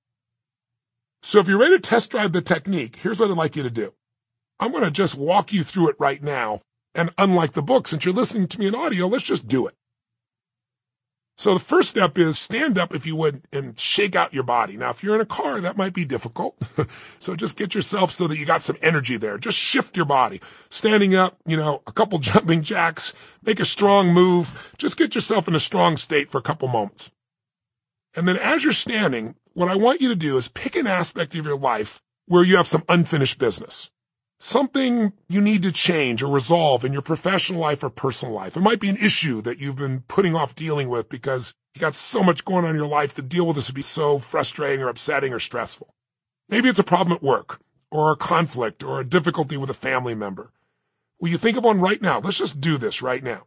So if you're ready to test drive the technique, here's what I'd like you to do. I'm going to just walk you through it right now. And unlike the book, since you're listening to me in audio, let's just do it. So the first step is stand up, if you would, and shake out your body. Now, if you're in a car, that might be difficult. So just get yourself so that you got some energy there. Just shift your body. Standing up, you know, a couple jumping jacks, make a strong move. Just get yourself in a strong state for a couple moments. And then as you're standing, what I want you to do is pick an aspect of your life where you have some unfinished business. Something you need to change or resolve in your professional life or personal life. It might be an issue that you've been putting off dealing with because you got so much going on in your life to deal with this would be so frustrating or upsetting or stressful. Maybe it's a problem at work or a conflict or a difficulty with a family member. Will you think of one right now? Let's just do this right now.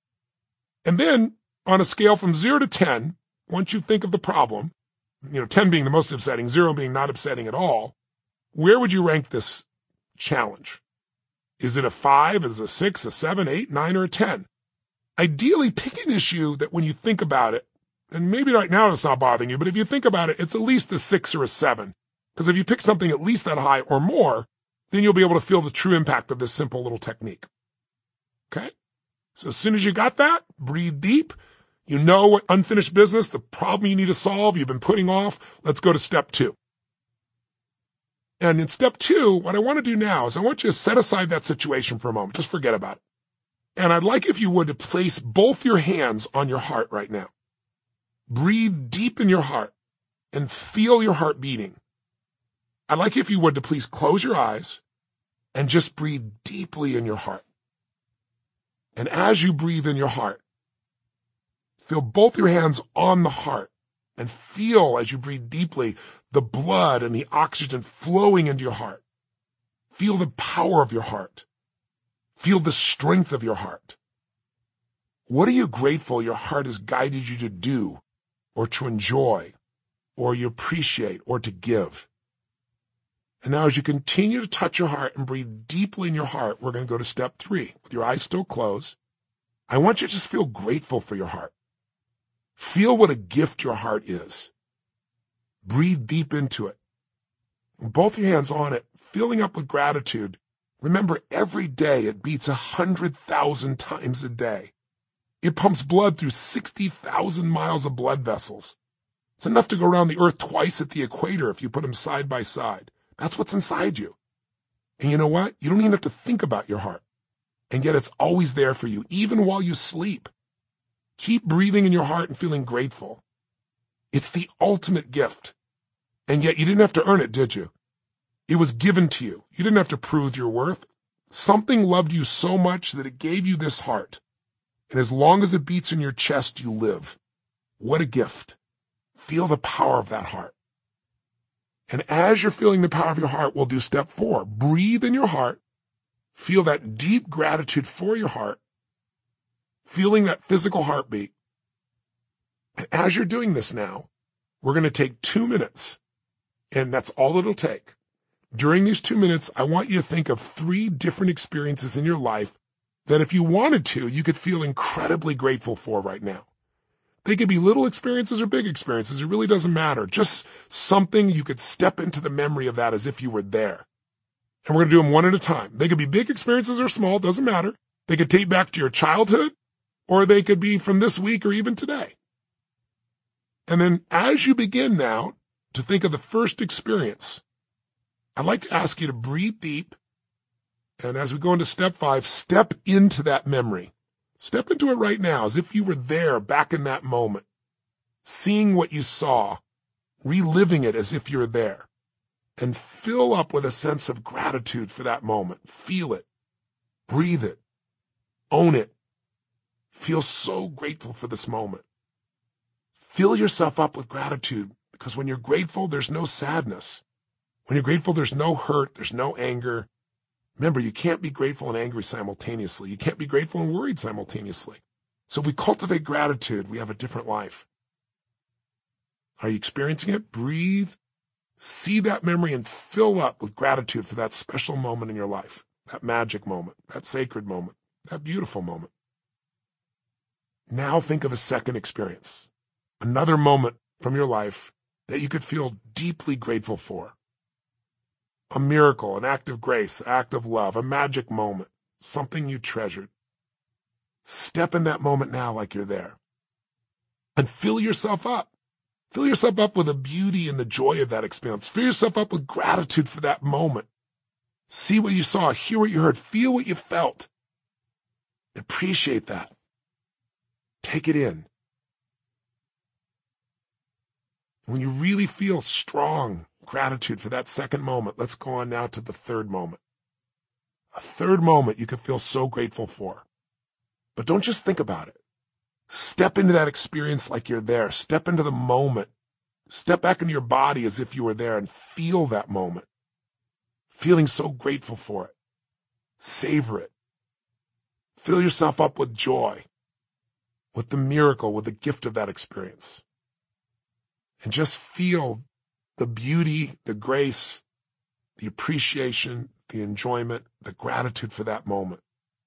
And then on a scale from zero to ten, once you think of the problem, you know, ten being the most upsetting, zero being not upsetting at all, where would you rank this challenge? Is it a five? Is it a six, a seven, eight, nine, or a ten? Ideally, pick an issue that when you think about it, and maybe right now it's not bothering you, but if you think about it, it's at least a six or a seven. Because if you pick something at least that high or more, then you'll be able to feel the true impact of this simple little technique. Okay? So as soon as you got that, breathe deep. You know what unfinished business, the problem you need to solve, you've been putting off. Let's go to step two. And in step two, what I want to do now is I want you to set aside that situation for a moment. Just forget about it. And I'd like, if you would, to place both your hands on your heart right now. Breathe deep in your heart and feel your heart beating. I'd like, if you would, to please close your eyes and just breathe deeply in your heart. And as you breathe in your heart, feel both your hands on the heart and feel, as you breathe deeply, the blood and the oxygen flowing into your heart. Feel the power of your heart. Feel the strength of your heart. What are you grateful your heart has guided you to do, or to enjoy, or you appreciate, or to give? And now as you continue to touch your heart and breathe deeply in your heart, we're going to go to step three. With your eyes still closed, I want you to just feel grateful for your heart. Feel what a gift your heart is. Breathe deep into it. With both your hands on it, filling up with gratitude. Remember, every day it beats a hundred thousand times a day. It pumps blood through sixty thousand miles of blood vessels. It's enough to go around the earth twice at the equator if you put them side by side. That's what's inside you. And you know what? You don't even have to think about your heart. And yet it's always there for you, even while you sleep. Keep breathing in your heart and feeling grateful. It's the ultimate gift. And yet you didn't have to earn it, did you? It was given to you. You didn't have to prove your worth. Something loved you so much that it gave you this heart. And as long as it beats in your chest, you live. What a gift. Feel the power of that heart. And as you're feeling the power of your heart, we'll do step four. Breathe in your heart. Feel that deep gratitude for your heart. Feeling that physical heartbeat. And as you're doing this now, we're going to take two minutes. And that's all it'll take. During these two minutes, I want you to think of three different experiences in your life that if you wanted to, you could feel incredibly grateful for right now. They could be little experiences or big experiences. It really doesn't matter. Just something you could step into the memory of that as if you were there. And we're going to do them one at a time. They could be big experiences or small. Doesn't matter. They could date back to your childhood, or they could be from this week or even today. And then as you begin now to think of the first experience, I'd like to ask you to breathe deep. And as we go into step five, step into that memory. Step into it right now as if you were there back in that moment, seeing what you saw, reliving it as if you're there, and fill up with a sense of gratitude for that moment. Feel it. Breathe it. Own it. Feel so grateful for this moment. Fill yourself up with gratitude, because when you're grateful, there's no sadness. When you're grateful, there's no hurt, there's no anger. Remember, you can't be grateful and angry simultaneously. You can't be grateful and worried simultaneously. So if we cultivate gratitude, we have a different life. Are you experiencing it? Breathe. See that memory and fill up with gratitude for that special moment in your life, that magic moment, that sacred moment, that beautiful moment. Now think of a second experience, another moment from your life that you could feel deeply grateful for. A miracle, an act of grace, an act of love, a magic moment, something you treasured. Step in that moment now like you're there. And fill yourself up. Fill yourself up with the beauty and the joy of that experience. Fill yourself up with gratitude for that moment. See what you saw, hear what you heard, feel what you felt. Appreciate that. Take it in. When you really feel strong gratitude for that second moment, let's go on now to the third moment. A third moment you could feel so grateful for. But don't just think about it. Step into that experience like you're there. Step into the moment. Step back into your body as if you were there and feel that moment. Feeling so grateful for it. Savor it. Fill yourself up with joy, with the miracle, with the gift of that experience. And just feel the beauty, the grace, the appreciation, the enjoyment, the gratitude for that moment.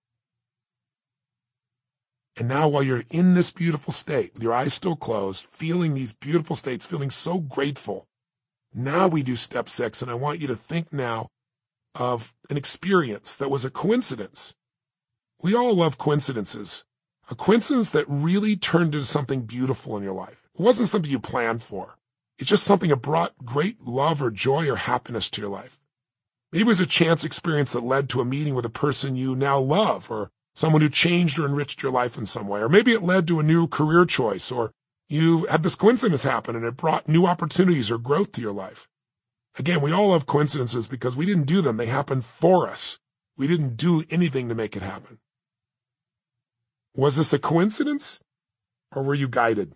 And now while you're in this beautiful state, with your eyes still closed, feeling these beautiful states, feeling so grateful, now we do step six, and I want you to think now of an experience that was a coincidence. We all love coincidences. A coincidence that really turned into something beautiful in your life. It wasn't something you planned for. It's just something that brought great love or joy or happiness to your life. Maybe it was a chance experience that led to a meeting with a person you now love, or someone who changed or enriched your life in some way. Or maybe it led to a new career choice, or you had this coincidence happen and it brought new opportunities or growth to your life. Again, we all love coincidences because we didn't do them. They happened for us. We didn't do anything to make it happen. Was this a coincidence, or were you guided?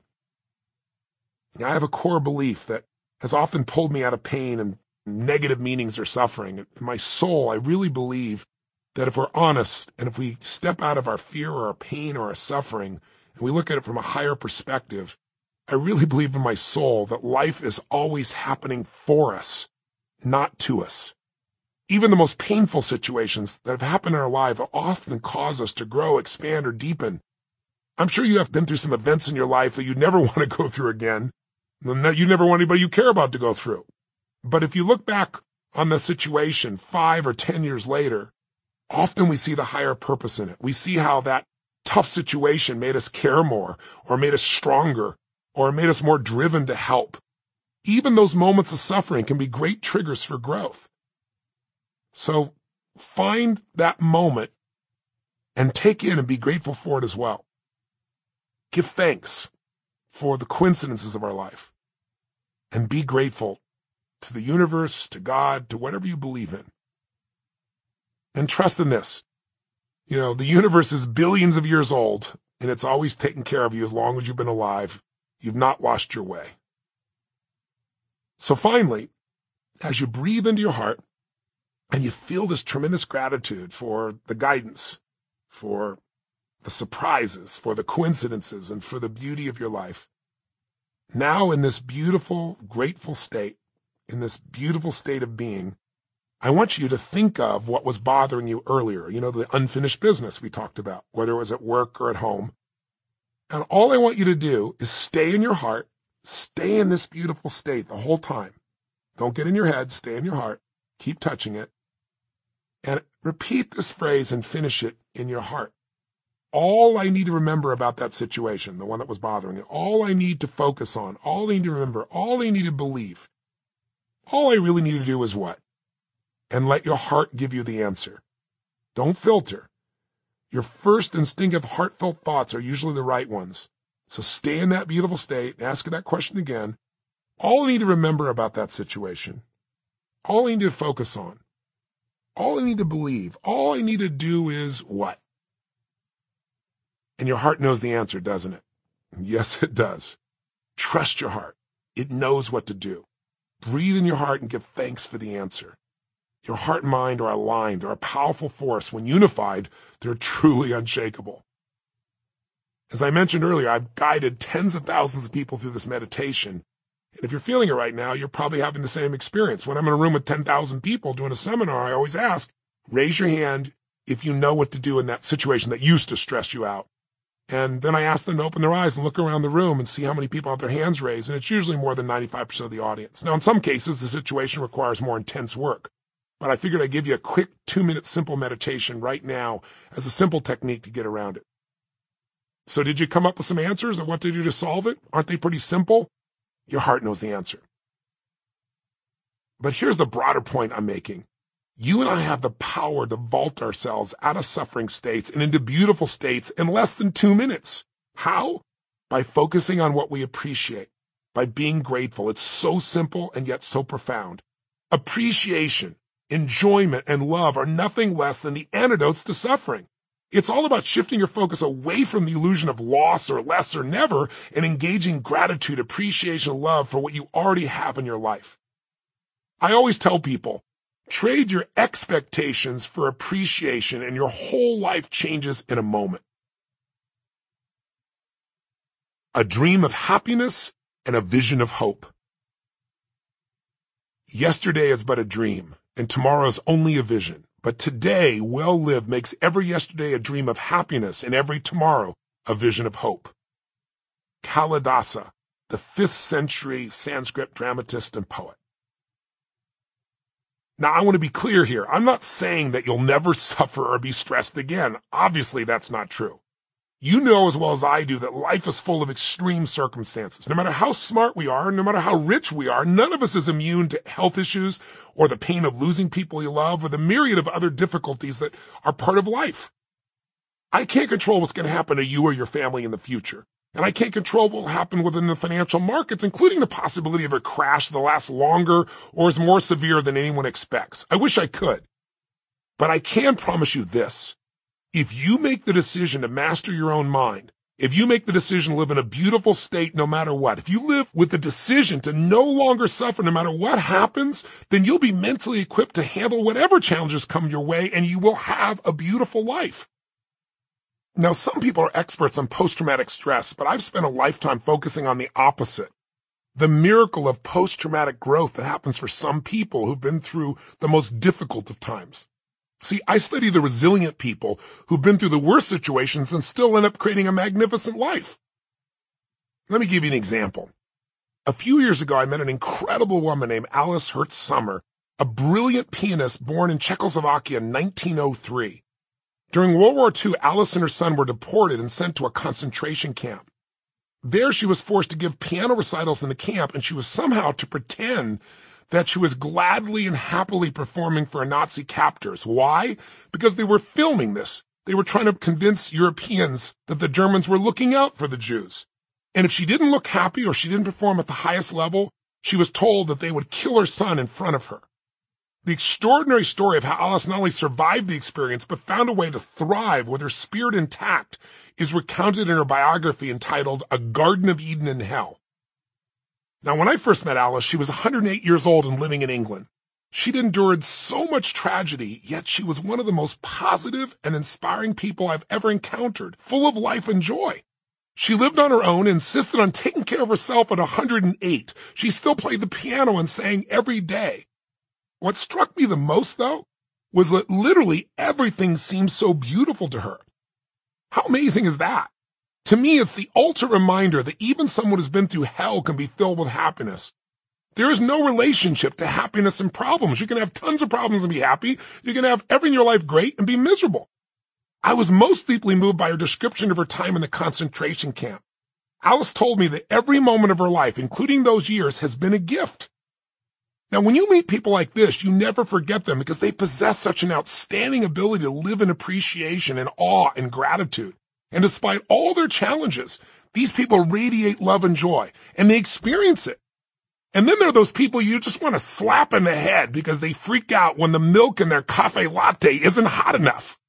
I have a core belief that has often pulled me out of pain and negative meanings or suffering. In my soul, I really believe that if we're honest and if we step out of our fear or our pain or our suffering and we look at it from a higher perspective, I really believe in my soul that life is always happening for us, not to us. Even the most painful situations that have happened in our life often cause us to grow, expand, or deepen. I'm sure you have been through some events in your life that you never want to go through again, that you never want anybody you care about to go through. But if you look back on the situation five or ten years later, often we see the higher purpose in it. We see how that tough situation made us care more, or made us stronger, or made us more driven to help. Even those moments of suffering can be great triggers for growth. So find that moment and take in and be grateful for it as well. Give thanks for the coincidences of our life and be grateful to the universe, to God, to whatever you believe in. And trust in this. You know, the universe is billions of years old and it's always taken care of you as long as you've been alive. You've not lost your way. So finally, as you breathe into your heart, and you feel this tremendous gratitude for the guidance, for the surprises, for the coincidences, and for the beauty of your life. Now in this beautiful, grateful state, in this beautiful state of being, I want you to think of what was bothering you earlier. You know, the unfinished business we talked about, whether it was at work or at home. And all I want you to do is stay in your heart, stay in this beautiful state the whole time. Don't get in your head, stay in your heart, keep touching it, and repeat this phrase and finish it in your heart. All I need to remember about that situation, the one that was bothering you, all I need to focus on, all I need to remember, all I need to believe, all I really need to do is what? And let your heart give you the answer. Don't filter. Your first instinctive heartfelt thoughts are usually the right ones. So stay in that beautiful state and ask that question again. All I need to remember about that situation, all I need to focus on, all I need to believe, all I need to do is what? And your heart knows the answer, doesn't it? Yes, it does. Trust your heart. It knows what to do. Breathe in your heart and give thanks for the answer. Your heart and mind are aligned. They're a powerful force. When unified, they're truly unshakable. As I mentioned earlier, I've guided tens of thousands of people through this meditation. And if you're feeling it right now, you're probably having the same experience. When I'm in a room with ten thousand people doing a seminar, I always ask, raise your hand if you know what to do in that situation that used to stress you out. And then I ask them to open their eyes and look around the room and see how many people have their hands raised. And it's usually more than ninety-five percent of the audience. Now, in some cases, the situation requires more intense work. But I figured I'd give you a quick two-minute simple meditation right now as a simple technique to get around it. So did you come up with some answers, or what to do to solve it? Aren't they pretty simple? Your heart knows the answer. But here's the broader point I'm making. You and I have the power to vault ourselves out of suffering states and into beautiful states in less than two minutes. How? By focusing on what we appreciate, by being grateful. It's so simple and yet so profound. Appreciation, enjoyment, and love are nothing less than the antidotes to suffering. It's all about shifting your focus away from the illusion of loss or less or never and engaging gratitude, appreciation, love for what you already have in your life. I always tell people, trade your expectations for appreciation and your whole life changes in a moment. A dream of happiness and a vision of hope. Yesterday is but a dream, and tomorrow is only a vision. But today, well lived, makes every yesterday a dream of happiness and every tomorrow a vision of hope. Kalidasa, the fifth century Sanskrit dramatist and poet. Now, I want to be clear here. I'm not saying that you'll never suffer or be stressed again. Obviously, that's not true. You know as well as I do that life is full of extreme circumstances. No matter how smart we are, no matter how rich we are, none of us is immune to health issues or the pain of losing people you love or the myriad of other difficulties that are part of life. I can't control what's going to happen to you or your family in the future. And I can't control what will happen within the financial markets, including the possibility of a crash that lasts longer or is more severe than anyone expects. I wish I could. But I can promise you this. If you make the decision to master your own mind, if you make the decision to live in a beautiful state no matter what, if you live with the decision to no longer suffer no matter what happens, then you'll be mentally equipped to handle whatever challenges come your way, and you will have a beautiful life. Now, some people are experts on post-traumatic stress, but I've spent a lifetime focusing on the opposite. The miracle of post-traumatic growth that happens for some people who've been through the most difficult of times. See, I study the resilient people who've been through the worst situations and still end up creating a magnificent life. Let me give you an example. A few years ago, I met an incredible woman named Alice Herz-Sommer, a brilliant pianist born in Czechoslovakia in nineteen oh three. During World War Two, Alice and her son were deported and sent to a concentration camp. There, she was forced to give piano recitals in the camp, and she was somehow to pretend that she was gladly and happily performing for Nazi captors. Why? Because they were filming this. They were trying to convince Europeans that the Germans were looking out for the Jews. And if she didn't look happy or she didn't perform at the highest level, she was told that they would kill her son in front of her. The extraordinary story of how Alice not only survived the experience, but found a way to thrive with her spirit intact is recounted in her biography entitled A Garden of Eden in Hell. Now, when I first met Alice, she was one hundred eight years old and living in England. She'd endured so much tragedy, yet she was one of the most positive and inspiring people I've ever encountered, full of life and joy. She lived on her own and insisted on taking care of herself at one hundred eight. She still played the piano and sang every day. What struck me the most, though, was that literally everything seemed so beautiful to her. How amazing is that? To me, it's the ultimate reminder that even someone who's been through hell can be filled with happiness. There is no relationship to happiness and problems. You can have tons of problems and be happy. You can have everything in your life great and be miserable. I was most deeply moved by her description of her time in the concentration camp. Alice told me that every moment of her life, including those years, has been a gift. Now, when you meet people like this, you never forget them because they possess such an outstanding ability to live in appreciation and awe and gratitude. And despite all their challenges, these people radiate love and joy, and they experience it. And then there are those people you just want to slap in the head because they freak out when the milk in their cafe latte isn't hot enough.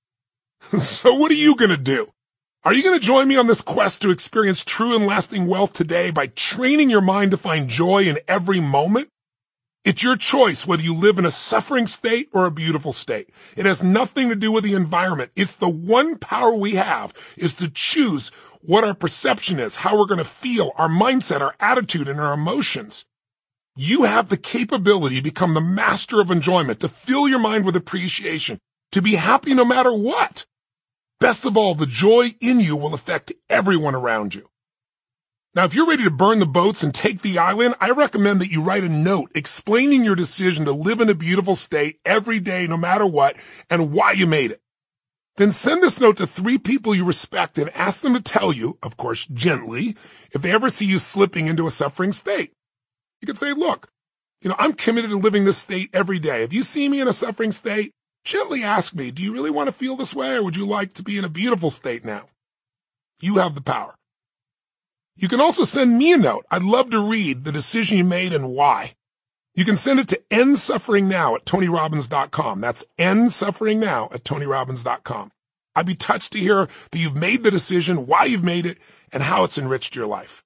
So what are you going to do? Are you going to join me on this quest to experience true and lasting wealth today by training your mind to find joy in every moment? It's your choice whether you live in a suffering state or a beautiful state. It has nothing to do with the environment. It's the one power we have is to choose what our perception is, how we're going to feel, our mindset, our attitude, and our emotions. You have the capability to become the master of enjoyment, to fill your mind with appreciation, to be happy no matter what. Best of all, the joy in you will affect everyone around you. Now, if you're ready to burn the boats and take the island, I recommend that you write a note explaining your decision to live in a beautiful state every day, no matter what, and why you made it. Then send this note to three people you respect and ask them to tell you, of course, gently, if they ever see you slipping into a suffering state. You can say, look, you know, I'm committed to living this state every day. If you see me in a suffering state, gently ask me, do you really want to feel this way, or would you like to be in a beautiful state now? You have the power. You can also send me a note. I'd love to read the decision you made and why. You can send it to end suffering now at tony robbins dot com. That's end suffering now at tony robbins dot com. I'd be touched to hear that you've made the decision, why you've made it, and how it's enriched your life.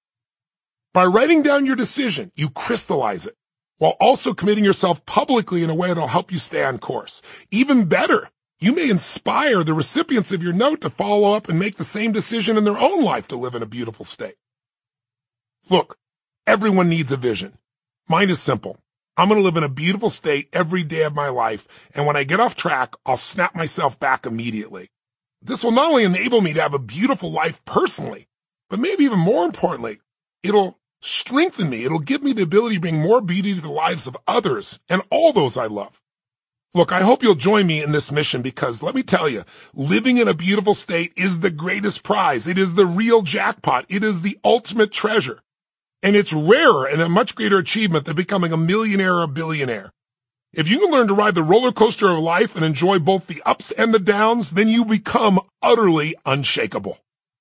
By writing down your decision, you crystallize it, while also committing yourself publicly in a way that'll help you stay on course. Even better, you may inspire the recipients of your note to follow up and make the same decision in their own life to live in a beautiful state. Look, everyone needs a vision. Mine is simple. I'm going to live in a beautiful state every day of my life, and when I get off track, I'll snap myself back immediately. This will not only enable me to have a beautiful life personally, but maybe even more importantly, it'll strengthen me. It'll give me the ability to bring more beauty to the lives of others and all those I love. Look, I hope you'll join me in this mission because let me tell you, living in a beautiful state is the greatest prize. It is the real jackpot. It is the ultimate treasure. And it's rarer and a much greater achievement than becoming a millionaire or a billionaire. If you can learn to ride the roller coaster of life and enjoy both the ups and the downs, then you become utterly unshakable.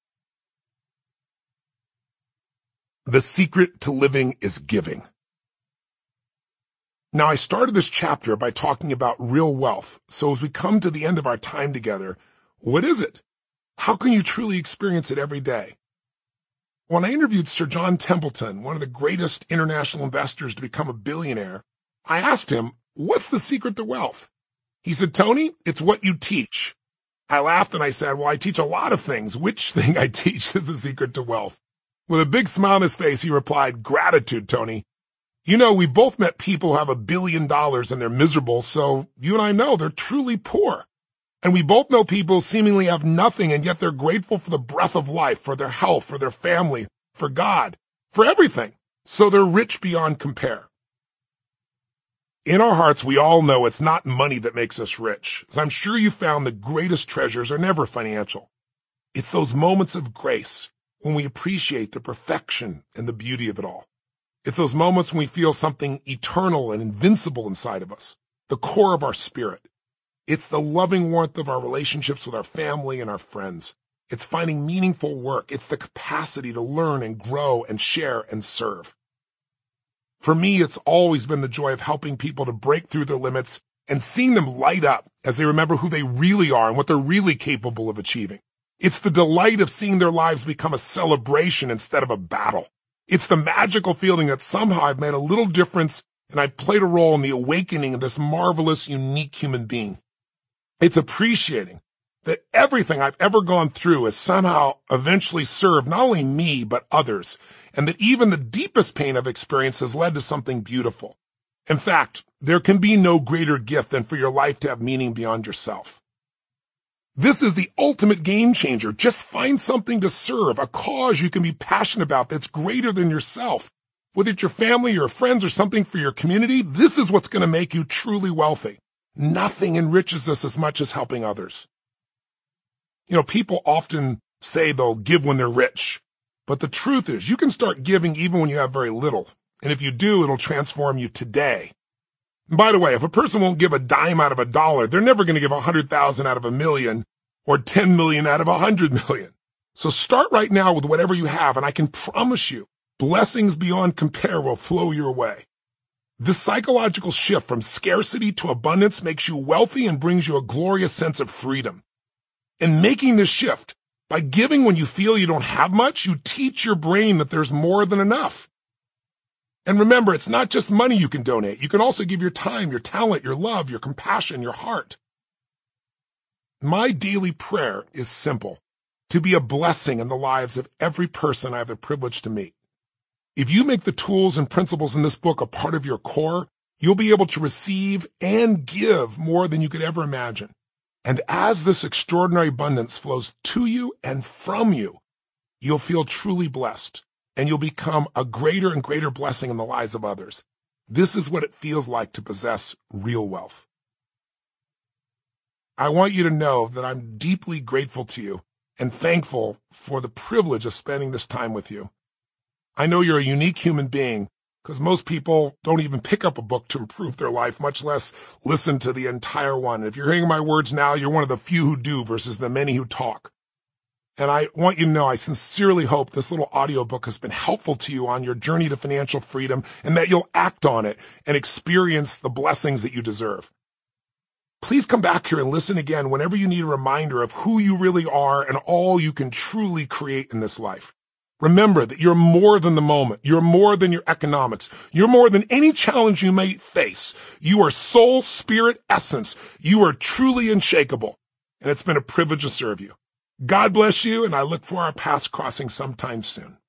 The secret to living is giving. Now, I started this chapter by talking about real wealth. So as we come to the end of our time together, what is it? How can you truly experience it every day? When I interviewed Sir John Templeton, one of the greatest international investors to become a billionaire, I asked him, what's the secret to wealth? He said, Tony, it's what you teach. I laughed and I said, well, I teach a lot of things. Which thing I teach is the secret to wealth? With a big smile on his face, he replied, gratitude, Tony. You know, we've both met people who have a billion dollars and they're miserable, so you and I know they're truly poor. And we both know people who seemingly have nothing, and yet they're grateful for the breath of life, for their health, for their family, for God, for everything. So they're rich beyond compare. In our hearts, we all know it's not money that makes us rich. As I'm sure you found, the greatest treasures are never financial. It's those moments of grace when we appreciate the perfection and the beauty of it all. It's those moments when we feel something eternal and invincible inside of us, the core of our spirit. It's the loving warmth of our relationships with our family and our friends. It's finding meaningful work. It's the capacity to learn and grow and share and serve. For me, it's always been the joy of helping people to break through their limits and seeing them light up as they remember who they really are and what they're really capable of achieving. It's the delight of seeing their lives become a celebration instead of a battle. It's the magical feeling that somehow I've made a little difference and I've played a role in the awakening of this marvelous, unique human being. It's appreciating that everything I've ever gone through has somehow eventually served not only me, but others, and that even the deepest pain I've experienced has led to something beautiful. In fact, there can be no greater gift than for your life to have meaning beyond yourself. This is the ultimate game changer. Just find something to serve, a cause you can be passionate about that's greater than yourself. Whether it's your family, your friends, or something for your community, this is what's going to make you truly wealthy. Nothing enriches us as much as helping others. You know, people often say they'll give when they're rich, but the truth is you can start giving even when you have very little. And if you do, it'll transform you today. And by the way, if a person won't give a dime out of a dollar, they're never going to give a hundred thousand out of a million or ten million out of a hundred million. So start right now with whatever you have, and I can promise you, blessings beyond compare will flow your way. This psychological shift from scarcity to abundance makes you wealthy and brings you a glorious sense of freedom. In making this shift, by giving when you feel you don't have much, you teach your brain that there's more than enough. And remember, it's not just money you can donate. You can also give your time, your talent, your love, your compassion, your heart. My daily prayer is simple: to be a blessing in the lives of every person I have the privilege to meet. If you make the tools and principles in this book a part of your core, you'll be able to receive and give more than you could ever imagine. And as this extraordinary abundance flows to you and from you, you'll feel truly blessed, and you'll become a greater and greater blessing in the lives of others. This is what it feels like to possess real wealth. I want you to know that I'm deeply grateful to you and thankful for the privilege of spending this time with you. I know you're a unique human being, because most people don't even pick up a book to improve their life, much less listen to the entire one. If you're hearing my words now, you're one of the few who do versus the many who talk. And I want you to know I sincerely hope this little audiobook has been helpful to you on your journey to financial freedom, and that you'll act on it and experience the blessings that you deserve. Please come back here and listen again whenever you need a reminder of who you really are and all you can truly create in this life. Remember that you're more than the moment. You're more than your economics. You're more than any challenge you may face. You are soul, spirit, essence. You are truly unshakable. And it's been a privilege to serve you. God bless you, and I look for our paths crossing sometime soon.